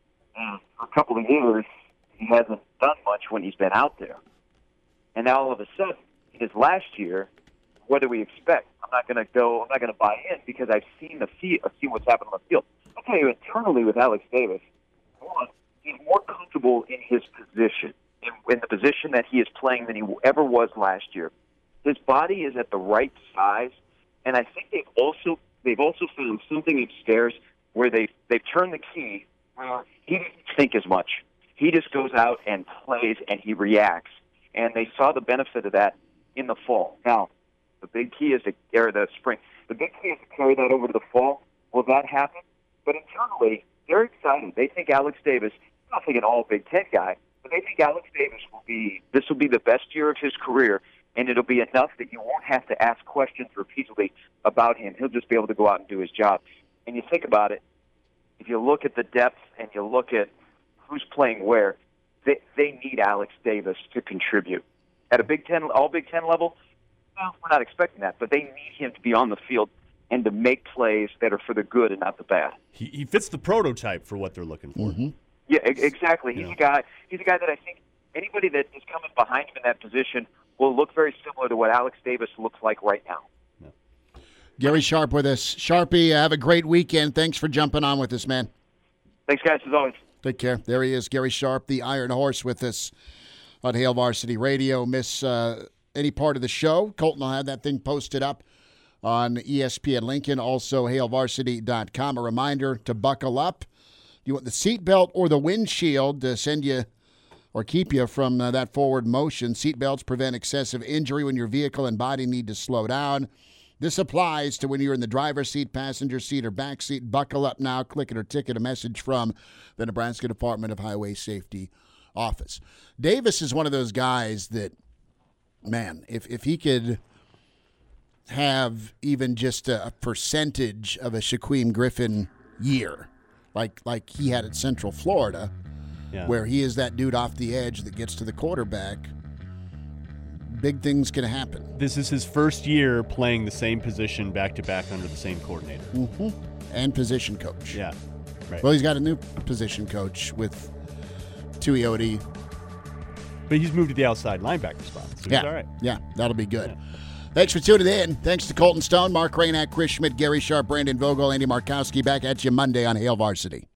For a couple of years, he hasn't done much when he's been out there. And now all of a sudden, his last year, what do we expect? I'm not going to buy in because I've seen what's happened on the field. I'll tell you, internally with Alex Davis, one, he's more comfortable in his position, in the position that he is playing than he ever was last year. His body is at the right size, and I think they've also found something upstairs where they've turned the key where he doesn't think as much. He just goes out and plays, and he reacts. And they saw the benefit of that in the fall. Now, the big key is to carry the spring. The big key is to carry that over to the fall. Will that happen? But internally, they're excited. They think Alex Davis, I'm not thinking all Big Ten guy, but they think Alex Davis will be the best year of his career, and it'll be enough that you won't have to ask questions repeatedly about him. He'll just be able to go out and do his job. And you think about it, if you look at the depth and you look at who's playing where, they need Alex Davis to contribute. At a all Big Ten level, well, we're not expecting that, but they need him to be on the field and to make plays that are for the good and not the bad. He fits the prototype for what they're looking for. Mm-hmm. Yeah, exactly. He's a guy that I think anybody that is coming behind him in that position will look very similar to what Alex Davis looks like right now. Yeah. Gary Sharp with us. Sharpie, have a great weekend. Thanks for jumping on with us, man. Thanks, guys, as always. Take care. There he is, Gary Sharp, the Iron Horse, with us on Hail Varsity Radio. Miss any part of the show, Colton will have that thing posted up on ESPN Lincoln, also HailVarsity.com. A reminder to buckle up. You want the seatbelt or the windshield to send you or keep you from that forward motion. Seatbelts prevent excessive injury when your vehicle and body need to slow down. This applies to when you're in the driver's seat, passenger seat, or back seat. Buckle up now. Click it or ticket. A message from the Nebraska Department of Highway Safety office. Davis is one of those guys that, man, if he could have even just a percentage of a Shaquem Griffin year, like he had at Central Florida, where he is that dude off the edge that gets to the quarterback, big things can happen. This is his first year playing the same position back-to-back under the same coordinator. Mm-hmm. And position coach. Yeah, right. Well, he's got a new position coach with Tuioti. But he's moved to the outside linebacker spot, so he's all right. Yeah, that'll be good. Yeah. Thanks for tuning in. Thanks to Colton Stone, Mark Rainac, Chris Schmidt, Gary Sharp, Brandon Vogel, Andy Markowski. Back at you Monday on Hail Varsity.